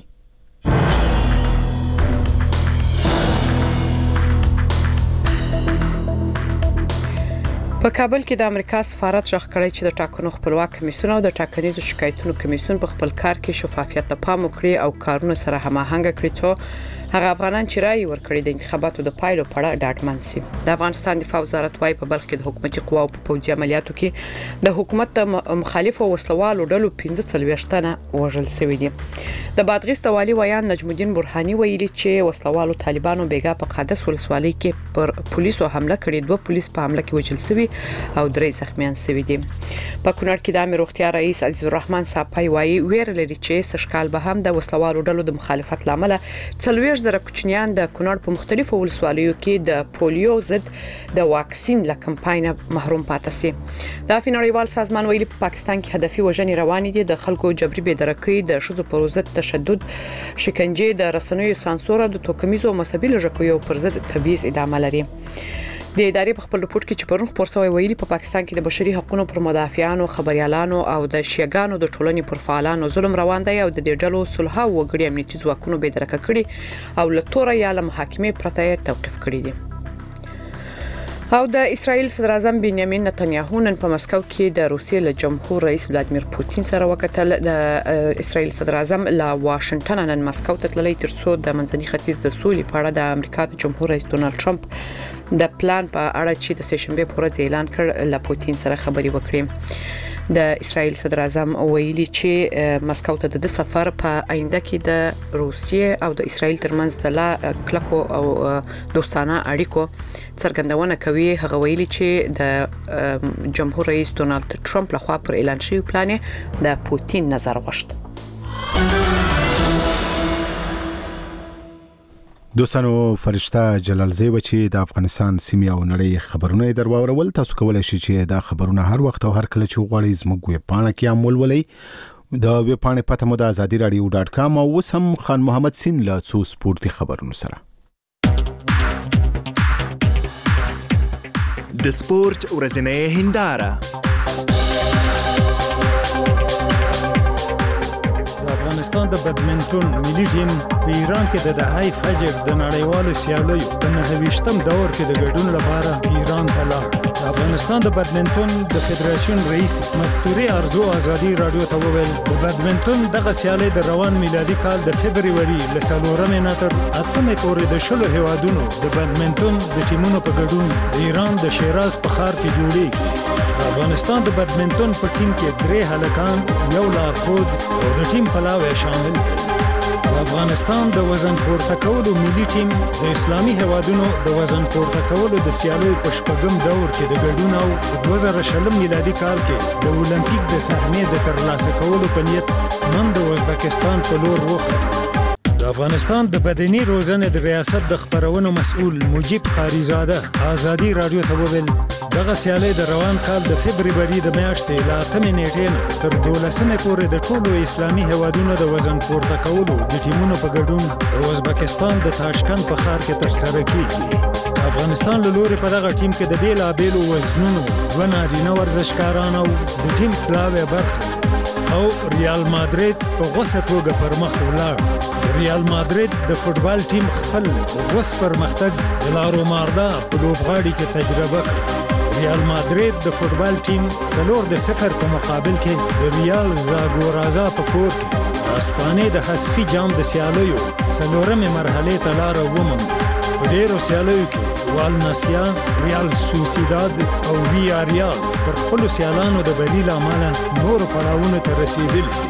په کابل کې د امریکا سفارت ځخ کړی چې د ټاکنو خپلواک کمیسیون او د ټاکنیزو شکایتونو کمیسیون په خپل کار کې شفافیت ته پام وکړي او کارونه سره هماهنګ کړي څو هغه افغانان چې رائے ورکړي د انتخاباتو د پایلو په اړه ډاډمن شي. د افغانستان دفاع وزارت وايي په بلخ کې د حکومتي قواو په پوځي عملیاتو کې د حکومت د مخالفو وسلوالو ډلو پنځه څلوېښت تنه وژل شوي دي. د بادغیس د والي ویان نجم الدین برهاني ویلي چې وسلوالو طالبانو بیګا په قادس ولسوالۍ کې پر پولیسو حمله کړې، دوه پولیس په حمله کې وژل شوي او درې زخمیان شوي دي. په کونړ کې د امیر روغتیا رئیس عزیز الرحمن صاحب وایي ویره لري چې سشکال به هم د وسلوالو ډلو د مخالفت لامل څلوېښت زره کوچنیان د کونړ په مختلفو ولسوالیو کې د پولیو ضد د واکسین له کمپاین محروم پاتې شي. د نړیوال سازمان ویلي په پاکستان کې هدفي وژنې روانې دي، د خلکو جبري بېدرکۍ، د ښځو پر ضد تشدد، شکنجې، د رسنیو سانسور او د توکمیزو او مذهبي لږکیو پر ضد تبعیض ادامه لري. د ادارې په خپل رپورت کې چې پرون خبر شوی ویلي په پاکستان کې د بشري حقوقو پر مدافعانو، خبريالانو او د شیعاګانو د ټولنې پر فعالانو ظلم روان دی او د دې ډلو صلح او وګړي امنیتي ځواکونو بېدرکه کړي او له توره یا له محاکمې پرته توقيف کړي دي. او د اسرایل صدر اعظم بنیامین نتنیاهو نن په مسکو کې د روسیې له جمهور رئیس ولادیمیر پوتین سره وکتل. د اسرایل صدر اعظم له واشنگټن نن مسکو ته تللی ترڅو د منځني ختیځ د سولې په اړه د امریکا د جمهور رئیس ډونالد ټرمپ د پلان په اړه چې د سهشنبه په ورځ اعلان کړ له پوتین سره خبري وکړي. د اسرایل صدر اعظم ویلي چې مسکو ته د سفر په آینده کې د روسیې او د اسرایل ترمنځ د لا کلکو او دوستانه اړیکو څرګندونه کوي. هغه ویلي چې د جمهور رئیس ډونالد ټرمپ لخوا پر اعلان شوی پلان د پوتین نظر غوښت. دوستانو فرشته جلالزی و چې د افغانستان سیمه او نړۍ خبرونه درواورول. تاسو کولای شئ چې دا خبرونه هر وخت او هر کله چې وغواړئ زموږ ویب پاڼه کې هم ولولئ. د ویب پاڼې پته مو د ازادي رادیو ډاټ کام او اوس هم خان محمد سین له څو سپورتي خبرونو سره. د سپورت ورځنۍ هنداره. افغانستان د بدمنټون ملي ټیم په ایران کې د دهای فجر د نړیوالو سیالیو په نهه ویشتم دور کې د ګډون لپاره ایران ته لاړ. د افغانستان د بدمنټون د فدراسیون رئیس مستوري ارزو ازادي رادیو ته وویل د بدمنټون دغه سیالي د روان میلادي کال د فبرवरी له څلورمې نه تر اتمې پورې د شلو هیوادونو د بدمنټون د ټیمونو په ګډون د ایران د شیراز په ښار کې جوړیږي. د افغانستان د بدمنټون په ټیم کې درې هلکان، یو لارښود او د ټیم پلاوی شامل دي. د افغانستان د وزن پورته کولو ملي ټیم د اسلامي هیوادونو د وزن پورته کولو د سیالیو په شپږم دور کې د ګډون او په دوه زره شلم میلادي کال کې د اولمپیک د سهمې د ترلاسه کولو په نیت نن د ازبکستان په لور وخوځي. د افغانستان د بدني روزنې د ریاست د خبرونو مسؤل مجيب قاریزاده ازادي رادیو ته وویل دغه سیالي د روان کال د فبرवरी د میاشتې له اتمې نیټې نه تر دولسمې پورې د ټولو اسلامي هیوادونو د وزن پورته کولو د ټیمونو په ګډون د ازبکستان د تاشکند په ښار کې ترسره کیږي. د افغانستان له لوري په دغه ټیم کې د بیلابیلو وزنونو دوه نارینه ورزشکاران او د ټیم پلاوی برخه او ریال مادرید په غوسه توګه پر مخ ولاړ. ریال مادرید د فوتبال ټیم خپل وس پرمختګ د لارو ماردا په لوبغاړي کې تجربه کړ. ریال مادرید د فوتبال ټیم څلور د صفر په مقابل کې د ریال زاګورازا په کور کې د اسپانیې د حذفي جام د سیالیو څلورمې مرحلې ته لاره وموندله. په ډېرو سیالیو کې والنسیا، ریال سوسیداد او ویاریال پر خپلو سیالانو د بری له امله نورو پړاوونو ته رسېدلي دي.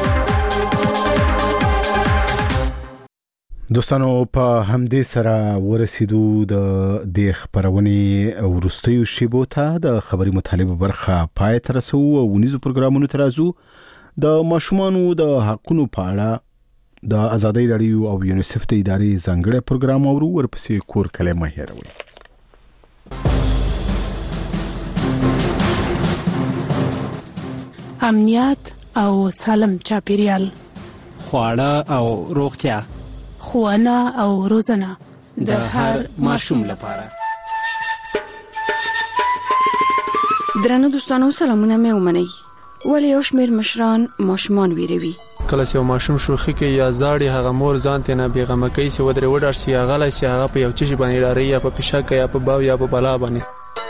دوستانو په همدې سره ورسېدو د دې خبرونې وروستیو شیبو ته د خبري مطالبه برخه پای ته رسو او ونیزو پروګرامونو ته راځو. د ماشومانو د حقونو په اړه د آزادۍ راډیو او یونیسف د ادارې ځانګړی پروګرام اورو، ورپسې کور کلمه هېروي. امنیت او سالم چاپیریال، خواړه او روغتیا، ښوونه او روزنه د هر ماشوم لپاره. درنو دوستانو، سلامونه مې ومنئ. ولې یو شمېر مشران ماشومان ویروي؟ کله چې ماشوم شوخي کوي یا زاړي، هغه مور ځان ته نه بیغمه کوي چې ودرې وډار شي، هغه لای شي، هغه په یو چشي باندې ډاري یا په پښه یا په باو یا په بلا باندې.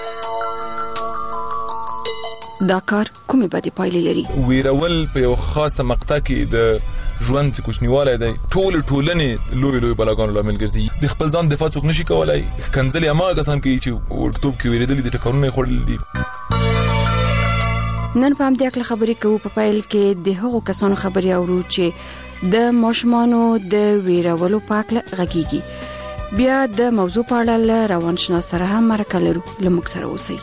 دا کار کومې بدې پایلې لري؟ ویرول په یو خاصه مقطع کې د ژوند کوچنیواله دی، ټول ټولنې لوی لوی بلاګانو لامل ګرځي. د خپل ځان دفاع څوک نشي کولای. کنځلې ما کسان کوي چې ورکتوب کې ویریدل دي، ټکرونه خورل دي. نن په همدې اړه خبرې کوو. په پیل کې د هغو کسانو خبرې اورو چې د ماشومانو د ویرولو په اړه غږیږي. بیا د موضوع په اړه له روانشناس سره هم مرکه لرو. لمک سره اوسئ.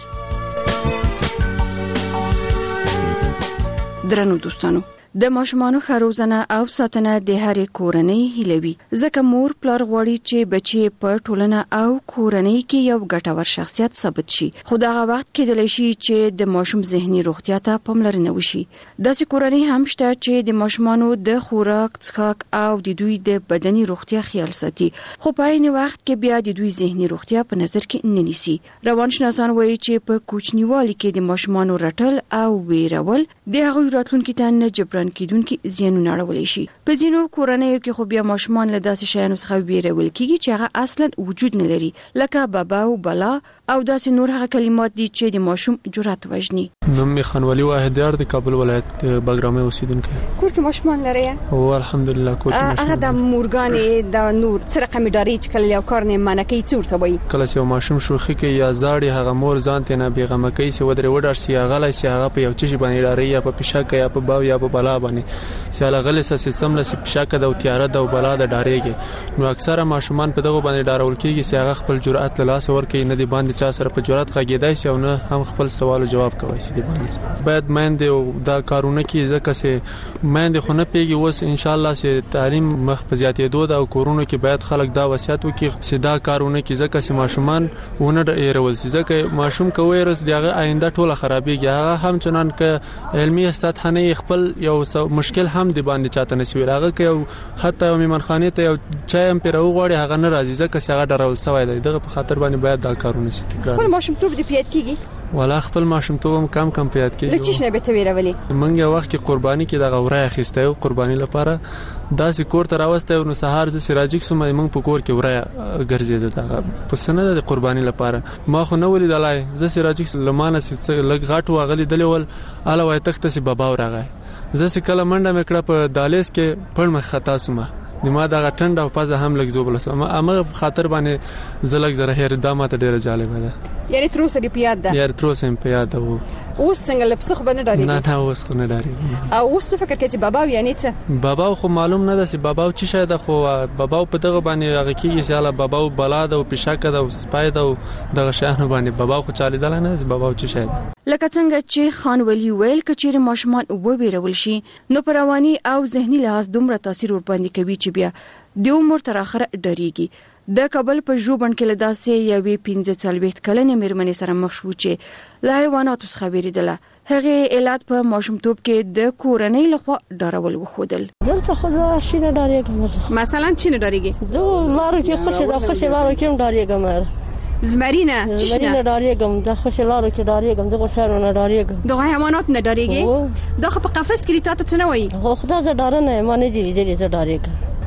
درنو دوستانو، د ماشومانو ښه روزنه او ساتنه د هرې کورنۍ هیله وي، ځکه مور پلار غواړي چې بچي په ټولنه او کورنۍ کې یو ګټور شخصیت ثابت شي. خو دغه وخت کېدلی شي چې د ماشوم ذهني روغتیا ته پاملرنه وشي. داسې کورنۍ هم شته چې د ماشومانو د خوراک، څښاک او د دوی د بدني روغتیا خیال ساتي، خو په عین وخت کې بیا د دوی ذهني روغتیا په نظر کې نه نیسي. روانشناسان وایي چې په کوچنیوالي کې د ماشومانو رټل او ویرول د هغوی راتلونکي ته نه جبران کیدونکي زیانونه اړولی شي. په ځینو کورنیو کې خو بیا ماشومان له داسې شیانو څخه ویرول کیږي چې هغه اصلا وجود نه لري، لکه بابا او بلا او داسې نور هغه کلمات دي چې د ماشوم جرأت وژني. نوم می خانوالي واحدیار د کابل ولایت بګرامه اوسیدونکی. کور کې ماشومان لري؟ او الحمدلله کور کې ماشومان. هغه د مورګانې د نور سره قمیداري چې کله یو کار نه منکې څورته وي. کله چې ماشوم شوخي کوي یا زاړي، هغه مور ځان ته نه بیغمه کوي چې ودرې وډار شي، هغه لای شي، هغه په یو چشي باندې ډاري یا په پښه یا په باو یا په بلا باندې سیاله غلسه سیستم له پښه د او تیاره د او بلا د ډاريږي. نو اکثره ماشومان په دغه باندې ډارول کیږي چې هغه خپل جرأت له لاس ور کوي، نه دی باندې چا سره په جرأت غږیدای شي او نه هم خپل سوال او جواب کوي. سي دی باندې باید مېند او دا کارونه کی ځکه چې مېند خو نه پیږي. اوس ان شاء الله چې تعلیم مخ په زیاتې دوه او کورونو کې باید خلک دا وصیت وکړي چې دا کارونه کی ځکه چې ماشومان ونه ډیرول شي، ځکه ماشوم کوي رس دغه آینده ټوله خرابېږي. هغه هم چنان ک علمي سطح نه خپل یو مشکل هم دی باندې چاته نشي راغی که حتی میمنخانه ته یو چای هم پیرو غواړي، هغه نه راځي ځکه چې هغه ډارول سوی دی. دغه په خاطر باندې باید دا کارونه شي. خپل ماشوم توپ دی پیات کیږي ولا خپل ماشوم توپ هم کم کم پیات کیږي. لچ نه به ته ویرولې منګه وخت کې قرباني کې دغه ورای اخیسته او قرباني لپاره داسې کور ته راوسته نو سهار ز سراجک سم موږ په کور کې ورای ګرځید. دغه په سند د قرباني لپاره ما خو نه ولیدلای. ز سراجک لمانه لګ غاټ واغلی دلول اله وای تخت سي بابا ورغی. زه کله منډه مکړه په دالیس کې پړ مخ خطا سومه د ما دغه ټنډ او پزه هم لګ زوبل سم امه خاطر باندې زلګ زره هر دامه ته ډیره جالبه ده. یعنی تر اوسه دی پیاد ده؟ یار تر اوسه په یاد ده. اوس څنګه لپسخ باندې ډاری؟ نه نه اوس خو نه ډاری. او اوس فکر کوي چې بابا یعنی څه؟ بابا خو معلوم نه ده چې بابا چې شاید خو بابا په دغه باندې هغه کیږي چې الله بابا بلا ده او پښاکه ده او سپای ده او دغه شانو باندې بابا خو چالیدل نه چې بابا چې شاید. لکه څنګه چې خان ولی ویل کچېر ماشومان وبېرول شي نو پرواني او ذهني لحاظ دومره تاثیر ور باندې کوي چې بیا د عمر تر اخره ډریږي. د کابل په ژوبڼ کې لداسې یوې پنځه څلوېښت کلنې مېرمنې سره مخ شو چې له حیواناتو څخه ویریدله. هغې علت په ماشومتوب کې د کورنۍ لخوا ډارول وښودل. دلته خو زه شي نه ډارېږم. مثلا چی نه ډارېږې؟ زه لارو کې خوشې ده خوشې لارو کې هم ډارېږم. زمرینه چی نه؟ زمرینه ډارېږم. د خوشې لارو کې ډارېږم. دغه شیانو نه ډارېږم. دغه حیوانات نه ډارېږې؟ دا خو په قفس کې تا ته څه نه وایي؟ خو خدای زه ډاره نه یم. ما نه دي لیدلي زه ډارېږم.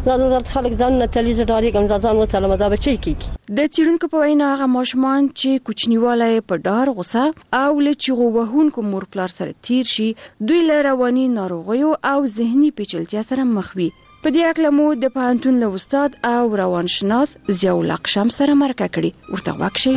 دا ضرورت خلک ځان نه تلي ډارېږم ځان وتلم دا بچی کیږي. د څېړونکو په وینا هغه ماشومان چې کوچنیواله په ډار غوسه او له چغو وهونکو مور پلار سره تیر شي دوی له رواني ناروغیو او ذهني پیچلتیا سره مخ وي. په دې اړه مو د پوهنتون له استاد او روانشناس ضیاء الله قشم سره مرکه کړې ورته واکشي.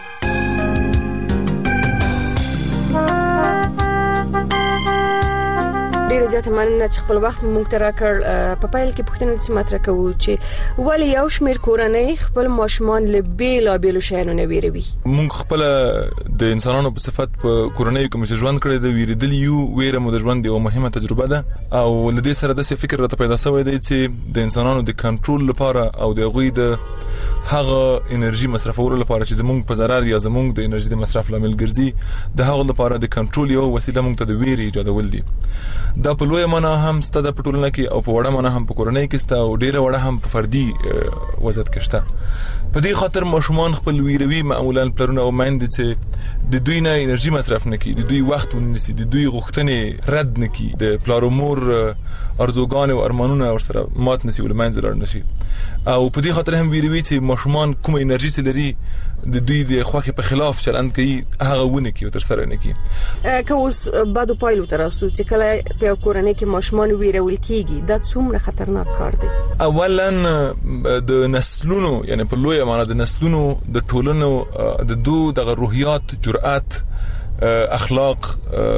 ډیر زیاته مننه چې خپل وخت مونږ ته راکړ. په پایل کې پوښتنه چې مطرح کوو چې ولې یو شمېر کورنۍ خپل ماشومان له بیلابېلو شیانو نه ویروي. مونږ خپل د انسانانو په صفت په کورنۍ کې چې ژوند کړی د ویریدل یو ویره مو د ژوند یو مهمه تجربه ده او لدې سره د فکر راته پیدا شوی دی چې د انسانانو د کنټرول لپاره او د غوي د هغه انرژي مصرفولو لپاره چې زمونږ په ضرر یا زمونږ د انرژي د مصرف لامل ګرځي د هغه لپاره د کنټرول یو وسیله مونږ ته د ویری ایجادول دي. دا په لوی معنا هم ستاده په ټولنه کې او په وړه معنا هم په کورنۍ کې ستا او ډیره وړه هم په فردي وضعیت کې شته. په دې خاطر ماشومان خپل ویروي معمولا پلرونه او مایند چې د دوی نه انرژي مصرف نکړي، د دوی وخت ونیسي، د دوی غوښتنې رد نکړي، د پلار او مور ارزوګان او ارمانونه ورسره مات نشي ول مایند لار نشي. او په دې خاطر هم ویروي چې ماشومان کوم انرژي لري د دوی د خوخي په خلاف چلند کوي هغه ونه کوي تر سره نه کوي. که اوس بعد پایلو تراسو چې کله په کورنۍ کې ماشومان ویرول کیږي دا څومره خطرناک کار دی. اولا د نسلونو یعنی په لوی معنا د نسلونو د ټولنو د دوه د روحیات، جرأت، اخلاق،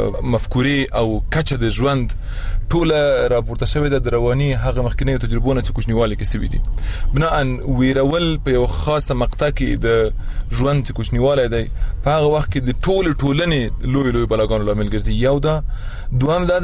مفکوري او کچه د ژوند ټوله راپورته شوې د رواني هغه مخکنی تجربونه چې کوچنیواله کې سوي دي. بناء ویرول په یو خاصه مقطع کې د ژوند چې کوچنیواله دی په هغه وخت کې د ټول ټولنې لوی لوی بلاګانو لامل ګرځي. یو دا دوام دا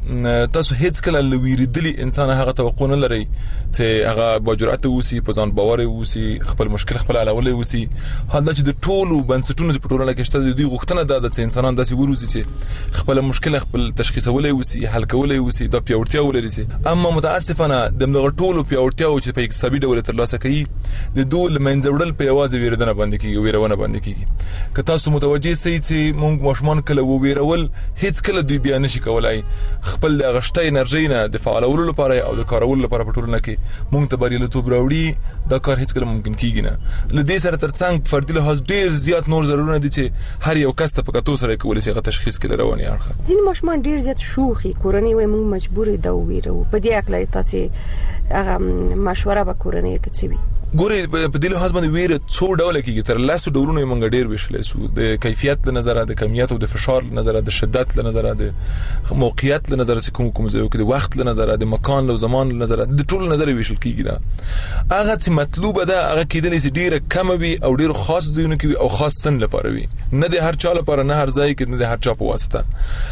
چې تاسو هیڅ کله لویریدلی انسان هغه توقع نه لري چې هغه باجرأت ووسی، په ځان باور ووسی، خپل مشکل خپل حلول ووسی. حالدا چې د ټولو بنسټونو په ټولنه کې شته د دوی غوښتنه ده چې انسانان داسې وروزي چې خپل مشکل خپل تشخیصولای ووسی، حل کولای ووسی، د پیاوړتیا ولري سي. اما متاسفانه د دغه ټولو پیاوړتیاو چې په اقتصادي ډول ترلاسه کوي د دوه لمنځوړل په یوازې ویردنه باندې کیږي، ویرونه باندې کیږي. که تاسو متوجي سئ چې مونږ ماشومان کله ویرول هیڅ کله دوی بیان نشي کولای خپل د غشته انرژي نه د فعالولو لپاره او د کارولو لپاره په ټولنه کې مونږ ته بریالیتوب راوړي دا کار هیڅ کله ممکن کیږي نه. لدې سره ترڅنګ فردي لحاظ ډیر زیات نور ضرورونه دي چې هر یو کس ته په کتو سره کولای شي تشخیص کړي رواني اړخ. ځینې ماشومان ډیر زیات شوخي کورنۍ وای مونږ مجبور دا ویرو. په دې اړه تاسو هغه مشوره وکړئ ته څه وی؟ ګوري په دې لحاظ باندې ویره څو ډول کېږي تر لاسو ډولونه مونږ ډیر وشلې سو د کیفیت له نظر، د کمیت او د فشار له نظر، د شدت له نظر، د موقعیت له نظر، کوم کوم ځای کې د وخت له نظر، د مکان له زمان له نظر، د ټول نظر وشل کېږي. دا هغه چې مطلوب ده هغه کېدلی چې ډیره کم وي او ډیر خاص ځایونه کې او خاص سن لپاره وي، نه د هر چا لپاره، نه هر ځای کې، نه د هر چا په واسطه،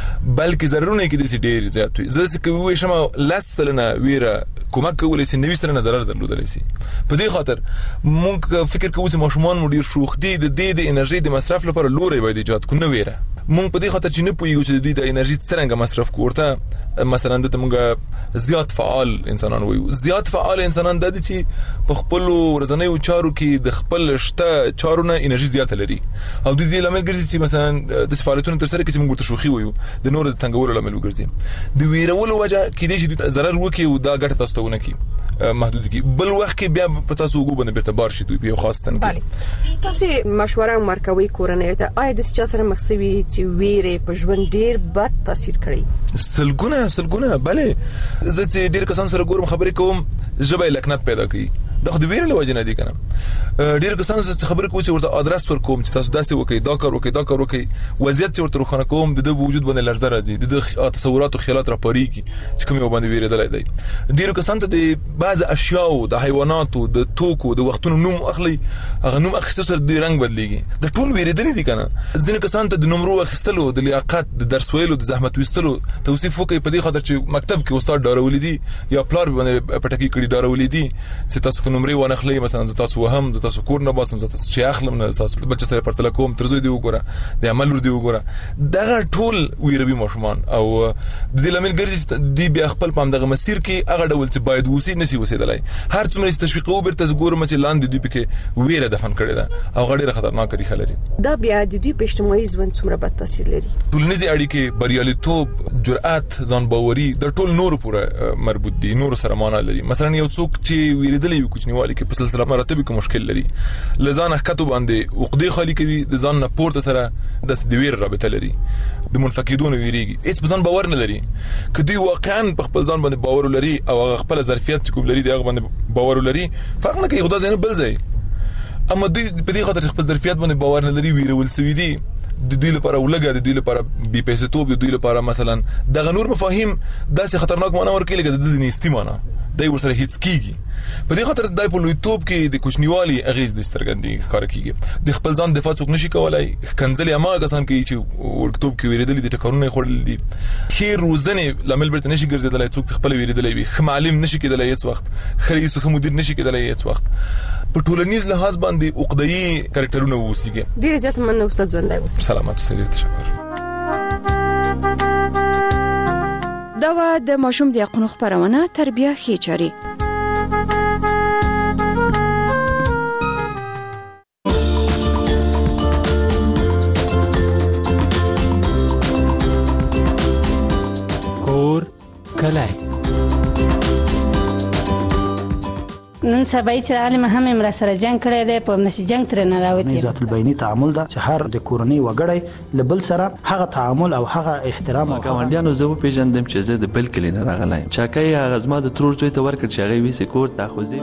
بلکې ضرورونه کې د ډیر زیات وي. زه چې کوي شمه لسلنه ویره کومک کولای شي نوې سره نظر درلودلی شي. په دې خاطر مونږ فکر کوو چې ماشومان مو ډیر شوخ دي، د دې د انرژي د مصرف لپاره لوري باید ایجاد کو نه ویره. مونږ په دې خاطر چې نه پوهیږو چې دوی د انرژي څنګه مصرف کوړته مثلا د مونږ زیات فعال انسانان وایو. زیات فعال انسانان د دې چې په خپل ورځنیو چارو کې د خپل شته چارونه انرژي زیات لري او د دې لامل ګرځي چې مثلا د فعالیتونو تر سره کې مونږ ورته شوخي وایو د نور د تنګولو لامل ګرځي. د ویرولو وجه کې دې چې ضرر وکي او دا ګټه تاسو ته ونه کی محدود کی بل وخت کې بیا په تاسو وګو باندې بیرته بار شي دوی په خاص تن کې. تاسو مشوره مرکوي کورنۍ ته آیا د چا سره مخسوي چې ویره په ژوند ډیر بد تاثیر کړی؟ سلګونه سلګونه بله زه چې ډیر کسان سره ګورم خبرې کوم ژبه لکنت پیدا کوي. دا خو د ویرې له وجه نه دي کنه. ډیر کسان چې خبرې کوي چې ورته ادرس ور کوم چې تاسو داسې وکړئ، دا کار وکړئ، دا کار وکړئ، وضعیت چې ورته روښانه کوم د د وجود باندې لرزه راځي، د تصورات او خیالات راپاریږي چې کوم یو باندې ویرېدل دی. ډیر کسان ته د بعض اشیاء د حیواناتو د توکو د وختونو نوم اخلي، هغه نوم اخیستل سره د رنگ بدلېږي. د ټول ویرېدل دي کنه. ځینې کسان ته د نمرو اخیستلو، د لیاقت، د درس ویلو، د زحمت وستلو توصیف وکړي په دې خاطر چې مکتب کې استاد ډارولې دي یا پلار باندې پټکی کړي ډارولې دي چې تاسو که نمرې ونه خلې مثلا ز تاسو وهم د تاسو کور نه باسم ز تاسو چې اخلم نه تاسو بل څه سره پرتل کوم ترځو دی وګوره د عمل ور دی وګوره دغه ټول ویروي ماشومان او د دې لامل ګرځي دی بیا خپل پام دغه مسیر کې هغه ډول چې باید وسی نسی وسیدلای هر څومره تشویق او برته زګورم چې لاندې دی پکې ویره دفن کړي ده او غړي خطرناک لري خلري دا بیا د دوی په اجتماعي ژوند څومره بد تاثیر لري ټولنیزي اړیکې بریالیتوب جرأت ځان باوري د ټول نور پورې مربوط دي نور سره معنا لري مثلا یو څوک چې ویریدلې یو کوچنیوالي کې په سلسله مراتب کې مشکل لري لزان حقیقت باندې عقدې خالی کوي د ځان نه پورته سره د دویر رابطه لري د منفقدون ویریږي هیڅ ځان باور نه لري کدی واقعا په خپل ځان باندې باور لري او خپل ظرفیت کوم لري دغه باندې باور لري فرق نه کوي خدای زنه بل ځای اما دوی په دې خاطر خپل ظرفیت باندې باور نه لري ویرول سوي دي د دوی لپاره ولګا د دوی لپاره بي پیسې توپ د دوی لپاره مثلا دغه نور مفاهیم داسې خطرناک معنا ورکړي لکه د نيستي معنا دای ورسره هیڅ کیږي په دې خاطر دای په لوی توپ کې د کوچنیوالي اغیز د سترګندې ښکار کیږي د خپل ځان دفاع څوک نشي کولای کنځلې ما کسان کوي چې ورکتوب کې ویریدل دي ټکرونه خورل دي خیر روزنه لامل برته نشي ګرځیدل څوک خپل ویریدل وي معلم نشي کېدل هیڅ وخت خريس خو مدیر نشي کېدل هیڅ وخت په ټولنیز لحاظ باندې عقده‌ای کریکټرونه ووسیږي ډیر زیات مننه استاد ژوندای اوسئ سلامات اوسئ تشکر دا و د ماشوم د حقوقو خبرونه تربیه خېچاري کور کلای نن سبا چې عالم هم امر سره جنگ کړی دی په نشي جنگ تر نه راوتی ذات البینی تعامل دا چې هر د کورنۍ وګړی لبل سره هغه تعامل او هغه احترام او ګاونډیانو زه په پیژندم چې زه د بل کلی نه راغلی چاکای هغه زما د ترور څوی ته ورکړ چې هغه وی سکور ته خوځي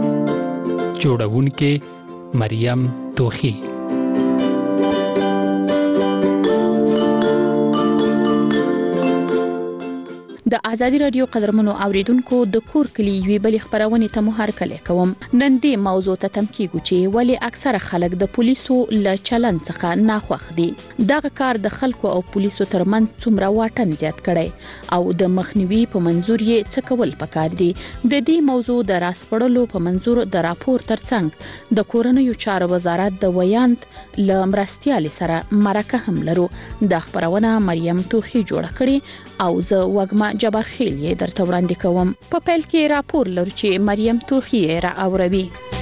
جوړونکې مریم توخی د ازادي رادیو قدرمنو اوریدونکو د کور کلی وی بل خبرونه ته مو هر کله کوم نن دې موضوع ته تم کیږي چې ولی اکثره خلک د پولیسو ل چلن څخه ناخوښ دي دغه کار د خلکو او پولیسو ترمنځ څومره واټن زیات کړي او د مخنیوي په منزور یې څه کول پکار دي د دې موضوع د راسپړلو په منزور د راپور ترڅنګ د کورنیو چارو وزارت د ویاند ل مرستيال سره مرکه هم لرو د خبرونه مریم توخی جوړ کړي او زه وګما جبر خیل یې درته وړاندې کوم په پیل کې راپور لرو چې مریم توخی را اوروي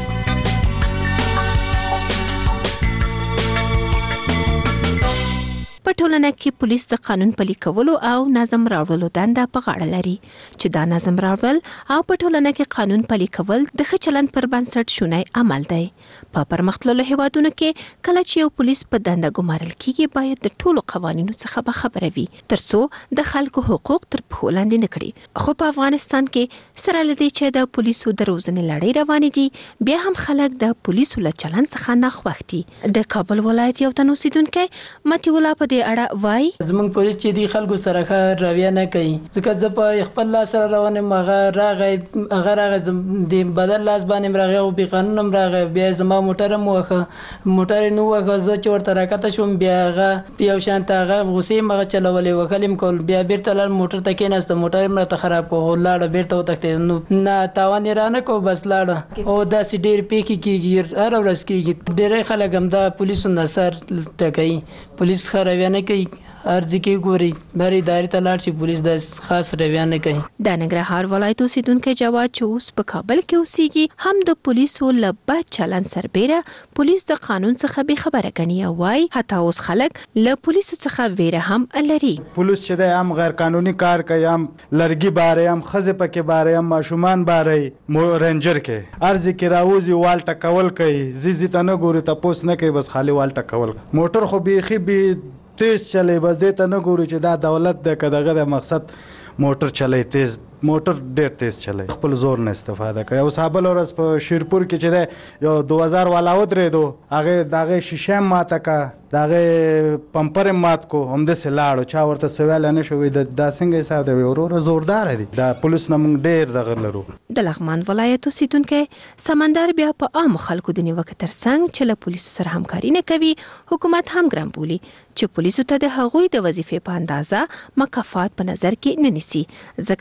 په ټولنه کې پولیس د قانون پلي کولو او نظم راوړلو دنده په غاړه لري چې دا نظم راوړل او په ټولنه کې قانون پلي کول د ښه چلند پر بنسټ شونی عمل دی په پرمختللو هیوادونو کې کله چې یو پولیس په دنده ګمارل کیږي باید د ټولو قوانینو څخه خبره وي ترڅو د خلکو حقوق تر پښو لاندې نه کړي خو په افغانستان کې سره لدی چې د پولیسو د روزنې لړۍ روانې دي بیا هم خلک د پولیسو له چلند څخه ناخوښ دي د کابل ولایت یو تن اوسیدونکی متي ولا په اړه وای زمونږ پولیس چې دی خلکو سره ښه رویه نه کوي ځکه زه په خپل لاس سره روانم هغه راغی هغه راغی د بدل لاس باندې راغی او بې قانونه هم راغی بیا زما موټر هم وخه موټر نو وخه زه چې ورته راکته شوم بیا هغه یو شانت هغه غصې مغه چلولې وکلم کول بیا بیرته لار موټر ته کېناست موټر هم راته خراب و لاړه بیرته وتښتې نو نه تاوان یې رانه کو بس لاړه او داسې ډېر پیکې کېږي هره ورځ کېږي ډېری خلک هم دا پولیسو نه سر ټکوي پولیس ښه رویه نه کوي ارزي کې ګوري بری داري ته لاړ شي پولیس د خاص رویه نه کوي د ننګرهار ولایت اوسیدونکو جواد چې اوس په کابل کې اوسېږي هم د پولیسو له بد چلند سربېره پولیس د قانون څخه به خبره کوي او وايي حتی اوس خلک له پولیسو څخه ویره هم لري پولیس چې د هم غیر قانوني کار کوي هم لرګي باره هم خزه پکې باره هم ماشومان باره رنجر کې ارزي کې راوځي وال ټکول کوي زیزي ته نه ګوري تاسو نه کوي بس خالي وال ټکول موټر خو بيخي به تیز چلی بس دې ته نه ګوري چې دا دولت د کداغه د مقصد موټر چلی تیز موټر ډېر تیز چلی خپل زور نه استفاده کوي او صاحب لورس په شیرپور کې چې ده یو دو هزار والا ودرې دو هغه داغه شیشه ماته کا داغه پمپر مات کو هم د سلاړو چا ورته سوال نه شوې د داسنګ حساب دی ورور زوردار دي دا پولیس نمون ډېر دغه لرو د لغمان ولایت اوسیدونکو سمندر بیا په عام خلکو د نیوکه ترڅنګ چې له پولیسو سره همکاري نه کوي حکومت هم ګرام بولي چې پولیسو ته د هغوی د وظیفې په اندازه مکافات په نظر کې نه نیسي ځکه خو په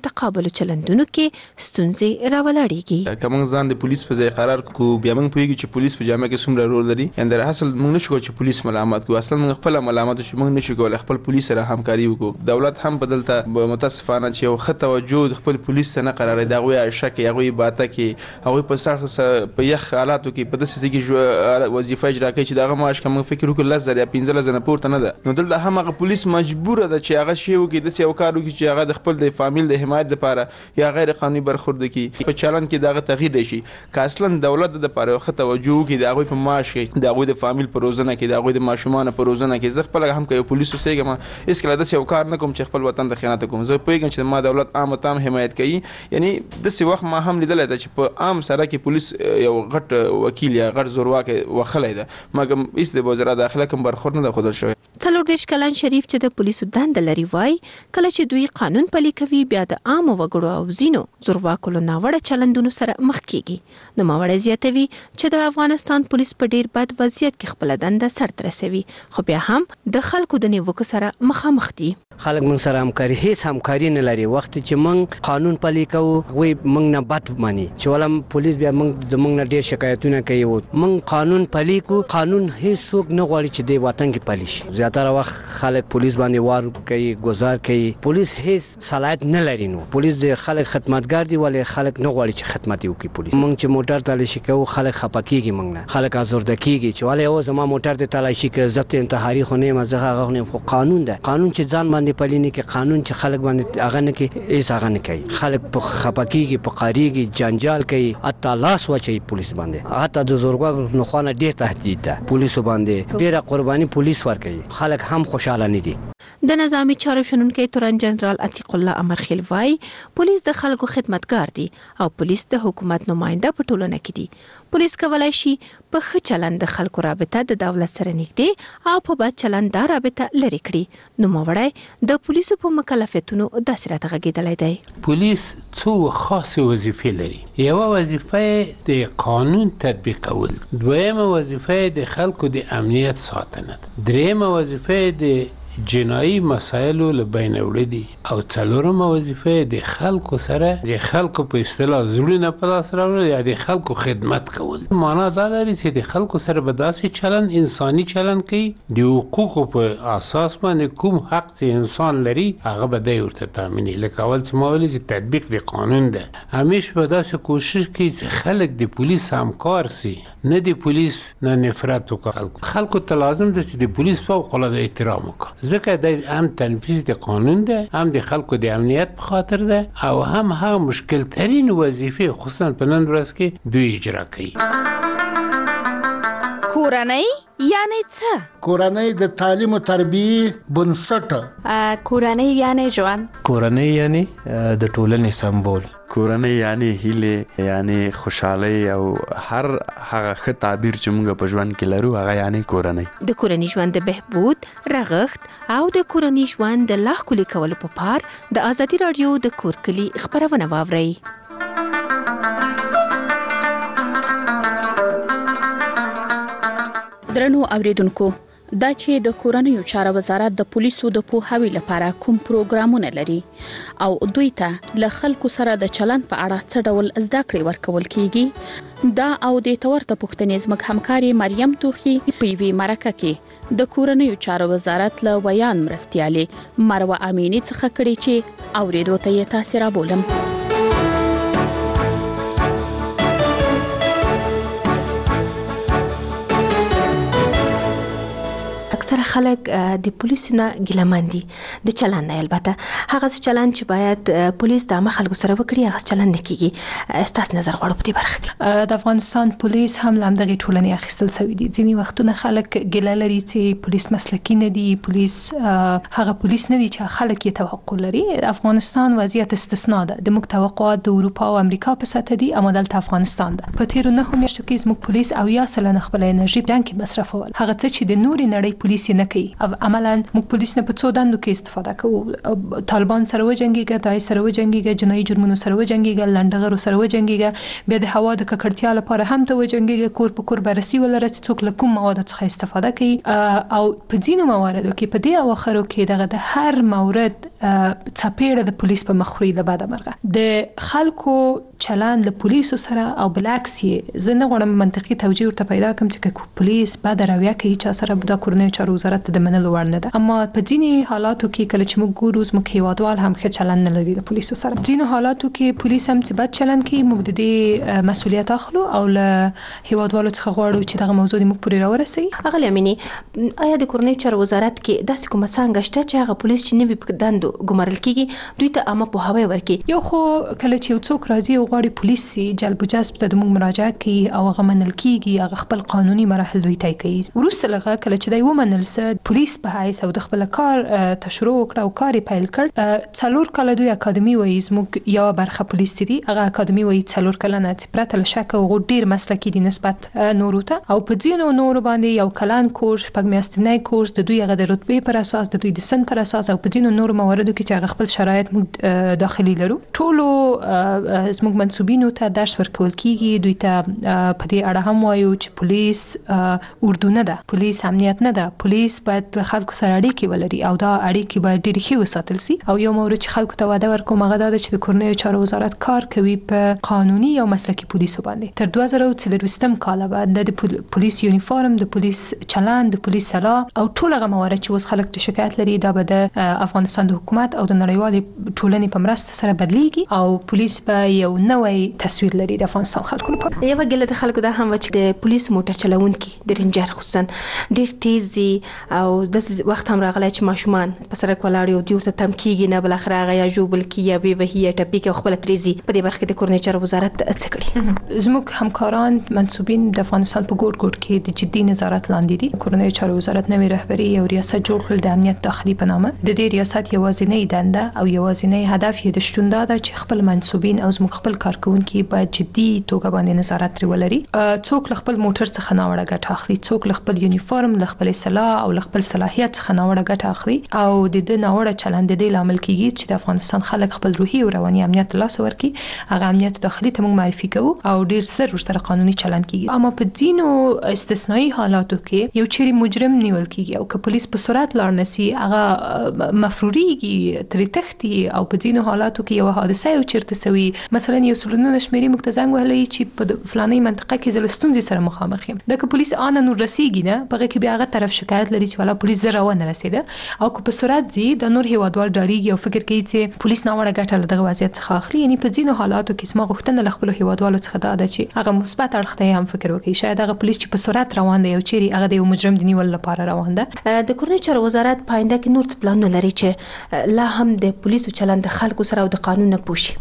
متقابل چلندونو کې ستونزې راولاړېږي. کوم ځان د پولیس په ځای قرار کو بیا موږ پوهیږو چې پولیس په جامه کې څومره رول لري. یعنی در اصل موږ نشو چې پولیس ملامت کو، اصلا موږ خپل ملامت شو، موږ نشو کولای خپل پولیس سره همکاري وکړو. دولت هم بدلته متاسفانه چې یو خط توجه خپل پولیس ته نه قرارې دا غوي شک هغه باته کې هغه په سر په یخ حالاتو کې په داسې ځکه وظیفه اجرا کوي چې دغه معاش کوم فکر وکړ لزر یا پنځه لزر پورته نه ده. نو دلته هم هغه پولیس مجبور ده چې هغه شی وکړي د یو کار وکړي چې هغه د خپل د فامیل د حمایت لپاره یا غیر قانوني برخورد کوي. په چلن کې دغه تغییر شي که اصلا دولت د لپاره خط توجه کوي دغه په معاش کې دغه د فامیل په روزنه کې دغه د ماشومان په روزنه کې زه خپل هم کوي پولیسو سیګم اس کله د یو کار نه کوم چې خپل وطن د خیانت کوم. زه پوهیږم چې ما دولت عام تام حمایت کوي. یعنی د سی وخت ما هم لیدل دا چې په عام سره کې پولیس یو غټ وکیل یا غټ زورواک وخلای ده مګم ایس د وزارت داخله کوم برخورد نه خودل شوی. څلور دیش کلن شریف چې د پولیسو دند لري وای کله چې دوی قانون پلي کوي بیا د عام وګړو او زینو زورواکو له ناوړه چلندونو سره مخ کیږي. نو ماوړ زیاتوي چې د افغانستان پولیس په ډیر بد وضعیت کې خپل دند سرته رسوي خو بیا هم د خلکو د نیوکو سره مخامخ دي. خلک موږ سره همکاري هیڅ همکاري نه لري. وخت چې موږ قانون پلي کوو وي موږ نه بد مانی چې ولم پولیس بیا موږ د موږ نه ډیر شکایتونه کوي. موږ قانون پلي کو قانون هیڅ څوک نه غواړي چې د وطن کې پلي شي. زیاتره وخت خلک پولیس باندې وار کوي گزار کوي. پولیس هیڅ صلاحیت نه لري. نو پولیس د خلک خدمتګار دی ولې خلک نه غواړي چې خدمت وکړي پولیس. موږ چې موټر تلاشي کوو خلک خپکیږي موږ نه خلک ازورده کیږي چې ولې او زما موټر ته تلاشي کوي ضبط انتحاري خو نه مزه هغه نه قانون ده. قانون چې ځان باندې پلي نه کې قانون چې خلک باندې هغه نه کې هیڅ هغه نه کوي. خلک په خپکیږي په قاریږي جنجال کوي اته لاس وچي پولیس باندې. اته د زورګو نو خانه ډیر تهدید ده پولیس باندې ډیره قرباني پولیس ورکوي. خلک هم خوشاله نه دي. د نظامی چارو شنونکي تورن جنرال عتیق الله امرخیل وای پولیس د خلکو خدمتګار دي او پولیس د حکومت نماینده په ټولنه کې دي. پولیس کولای شي په ښه چلند د خلکو رابطه د دولت سره نږدې او په بد چلند دا رابطه لري کړي. نو موړی د پولیسو په مکلفیتونو داسې راته غږېدلی دی. پولیس څو خاصې وظیفې لري. یوه وظیفه د قانون تطبیقول، دویمه وظیفه د خلکو د امنیت ساتنه، دریمه وظیفه د جنایی مسایلو له بین وړي دي او څلورمه وظیفه د خلکو سره د خلکو په اصطلاح زړونه په لاس راوړل یا د خلکو خدمت کول. معنا دا لري چې د خلکو سره به داسې چلند انساني چلند کوي د حقوقو په اساس باندې کوم حق چې انسان لري هغه به دی ورته تامیني. لکه اول چې ما ویلي چې تطبیق د قانون ده همیشه به داسې کوشش کوي چې خلک د پولیس همکار سي نه د پولیس نه نفرت وکړي. خلکو ته لازم ده چې د پولیس فوق العاده احترام وکړي ځکه د هم تنفیذ د قانون ده هم د خلکو د امنیت په خاطر ده او هم هغه مشکل ترین وظیفه خصوصا په نن ورځ کې دوی اجرا کوي. کورنۍ یعنی څه؟ کورنۍ د تعلیم او تربیه بنسټ. کورنۍ یعنی ژوند. کورنۍ یعنی د ټولنې سمبول. کورنۍ یعنی هیله یعنی خوشحالي او هر هغه ښه تعبیر چې موږ په ژوند کې لرو هغه یعنی کورنۍ. د کورنۍ ژوند د بهبود رغښت او د کورنۍ ژوند د لا ښکلي کولو په پار د ازادي رادیو د کور کلي خبرونه واورئ. درنو اوریدونکو دا چې د کورنیو چارو وزارت د پولیسو د پوهاوي لپاره کوم پروګرامونه لري او دوی ته له خلکو سره د چلند په اړه څه ډول زده کړې ورکول کیږي دا او د تورته پښتنې زموږ همکاري مریم توخي په وی مرکه کې د کورنیو چارو وزارت له ویان مرستيالي مروه امینی څخه کړي چې اوریدو ته یې تاثیر بولم. اکثره خلک د پولیس نه ګیلمن دي د چلند نه. البته هغه چلند چې باید پولیس د عامه خلکو سره وکړي هغه چلند نه کیږي. ستاسو نظر غواړم په دې برخه کې. د افغانستان پولیس هم لامدغه ټولنې اخیستل شوی دي. ځینې وختونه خلک ګیله لري چې پولیس مسلکي نه دي، پولیس هغه پولیس نه دي چې خلک یې توقع لري. افغانستان وضعیت استثناء ده. د موږ توقعات د اروپا او امریکا په سطح دي اما دلته افغانستان ده. په تیرو نه میاشتو کې زموږ پولیس او یا سلنه خپل انرژي جنگ کې مصرفول. هغه څه چې د نوري نړۍ پولیس پولیس نه کوي عملاً موږ پولیس نه په څو دندو کې استفاده کوو طالبان سره وجنګيږي دای سره وجنګيږي جنایي جرمونو سره وجنګيږي لنډغرو سره وجنګيږي بیا د هوا د ککړتیا لپاره هم ته وجنګيږي کور په کور برسي ولر چې څوک له کوم مواد څخه استفاده کوي او په ځینو مواردو کې په دې اواخرو کې دغه د هر مورد څپېړه د پولیس په مخ خوري د بده مرغه د خلکو چلند له پولیسو سره او بالعکس یې زه نه غواړم منطقي توجیه ورته پیدا کړم چې پولیس بعد راویا کوي چې سره د کورنیو چارو وزارت د منلو وړ نه ده اما په ځینې حالاتو کې کله چې موږ ګورو زموږ هیوادوال هم ښه چلند نه لري د پولیسو سره ځینو حالاتو کې پولیس هم چې بد چلند کوي موږ د دې مسؤلیت اخلو او له هیوادوالو څخه غواړو چې دغه موضوع موږ پورې راورسوي. اغلی امینی آیا د کورنیو چارو وزارت کې داسې کومه څانګه شته چې هغه پولیس چې نوي په دندو ګمارل کیږي دوی ته عامه پوهاوی ورکړي؟ یو خو کله چې یو څوک راځي او غواړي پولیس سي جلب جذب ته موږ مراجعه کوي او هغه منل کیږي هغه خپل قانوني مراحل دوی طی کوي وروسته لغه کله چې دوی ومنل سه پولیس په حیث او د خپل کار تشروع وکړ او کار پیل کړ څلور کله دوی اکاډمي وایي زموږ یو برخه پولیس دي هغه اکاډمي وایي څلور کله نه چې پرته له شک او ډیر مسلکي دي نسبت نورو ته او په ځینو نورو باندې یو کلان کورس شپږ میاشتنی کورس د دوی هغه د رتبې پر اساس د دوی د سن پر اساس او په ځینو نورو مواردو کې چې هغه خپل شرایط موږ داخلي لرو ټولو زموږ منسوبینو ته درس ورکول کیږي دوی ته په دې اړه هم وایو چې پولیس اردو نه ده پولیس امنیت نه ده پولیس باید خلکو سره اړیکې ولري او دا اړیکې باید ډېر ښه وساتل شي او یو مورد چې خلکو ته وعده ورکوم هغه دا ده چې د کورنیو چارو وزارت کار کوي په قانوني او مسلکي پولیسو باندې تر دوه زره څلورویشتم کال بعد د پولیس یونیفورم د پولیس چلند د پولیس سلا او ټول هغه موارد چې اوس خلک ته شکایت لري دا به د افغانستان د حکومت او د نړیوالې ټولنې په مرسته سره بدلیږي او پولیس به یو نوی تصویر لري د افغانستان خلکو لپاره. یو ګله د خلکو دا هم و چې د پولیس موټر چلونکي د رینجر خصوصا ډیر تیز دي او د وخت هم راغلی چې ماشومان په سړک ولاړ یو ورته تم کیږي نه بل اخر هغه یا جوبل کی یا وی وهي ټپی کې خپل تریزي په دې برخه کې د کورنیو چارو وزارت څه کړی؟ زموږ همکاران منسوبین د افغانستان په ګوټ ګوټ کې د جدي نظارت لاندې دي کورنیو چارو وزارت نوې رهبری او ریاست جوړ کړل د امنیت داخلي په نامه د دې ریاست یوازینی دنده او یوازینی هدف یې د شتون دا چې خپل منسوبین او زموږ خپل کارکونکي باید جدي توګه باندې نظارت لري ولري څوک له خپل موټر څخه ناوړه ګټه اخلي څوک له خپل یونیفورم له خپل سلاح او له خپل صلاحیت څخه ناوړه ګټه اخلي او د دې ناوړه چلند د لامل کیږي چې د افغانستان خلک خپل روحي او رواني امنیت لاس ورکړي هغه امنیت داخلي ته موږ معرفي کوو او ډیر سر ورسره قانوني چلند کیږي اما په ځینو استثنایی حالاتو کې یو چیرې مجرم نیول کیږي او که پولیس په سرعت لاړ نسی هغه مفروريږي ترې تختی او په ځینو حالاتو کې یو حادثه یو چیرته سوي مثلا یو سلونو شمیرې مکتزنګ وهلې چې په فلاني منطقه کې زلستونځي سره مخامخ یم د پولیس آن نور رسیږي نه په کې بیا هغه طرف شکایت لري چې والا پولیس زره ونه رسیده او که په سرعت دي د نور هیوادوال ډاریږي او فکر کوي چې پولیس ناوړه ګټه له دغه وضعیت څخه اخلي یعنی په ځینو حالاتو کې سم غوښتنه له خپل هیوادوالو څخه دا ده چې هغه مثبت اړخ ته هم فکر وکړي شاید هغه پولیس چې په سرعت روان دی او چیرې هغه د یو مجرم د نیول لپاره روان ده د کورنیو چارو وزارت پاینده کې نور څه پلانونه لري چې لا هم د پولیسو چلند د خلکو سره او د قانون نه پوښي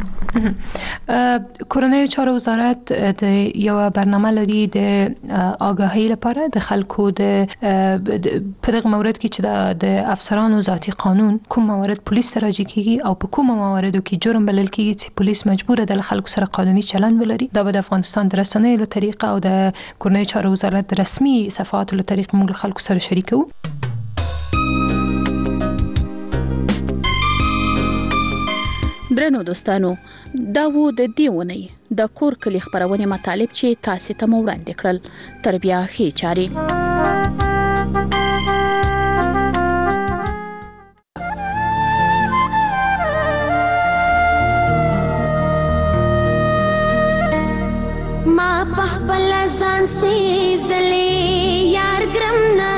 کورنیو چارو وزارت د یو برنامه لري د آگاهی لپاره د خلکو د په دغه مورد کې چې د افسرانو ذاتی قانون کوم موارد پولیس ته راځي کیږي او په کوم مواردو کې جرم بلل کیږي چې پولیس مجبور ده له خلکو سره قانوني چلند ولري دا به د افغانستان د رسنیو له طریقه او د کورنیو چارو وزارت رسمي صفحاتو له طریقه موږ خلکو سره شریکو. درنو دوستانو دا وو د دې ونې د کور کلی خبرونه مطالب چې تاسو ته مو وړاندې کړل تر بیا ښې چاري ما بخبل ځان سي زلي یار ګرم نه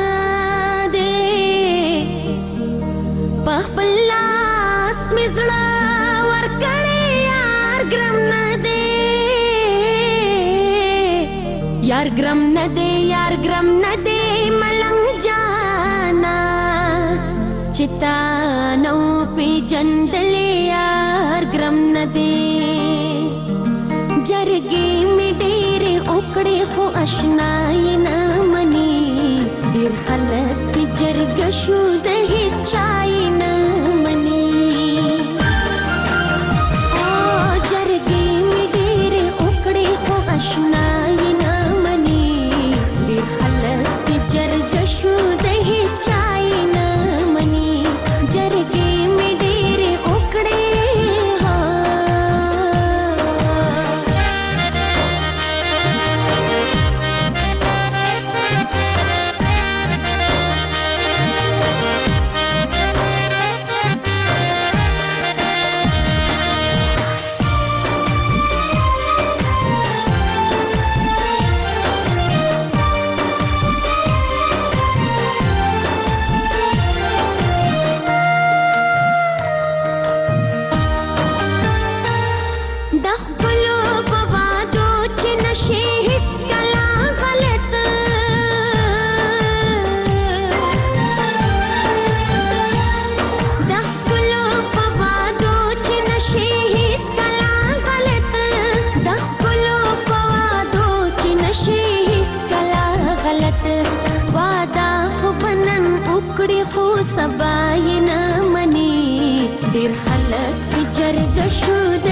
دې بخبل لاس مزړه ګرم نه دی یار ګرم نه دی یار ګرم نه دی ملنګ جانا چتا نو پی جندلې یار ګرم نه دی جرګي می ډېرې وکړې خو آشنای نه مني ډېر خلک جرګ شو د هیڅ چای نه آشنای نه مني ډېر خلک جرګ شو د غواړي خو سبا یې نه مني ډېر خلک جرګه شو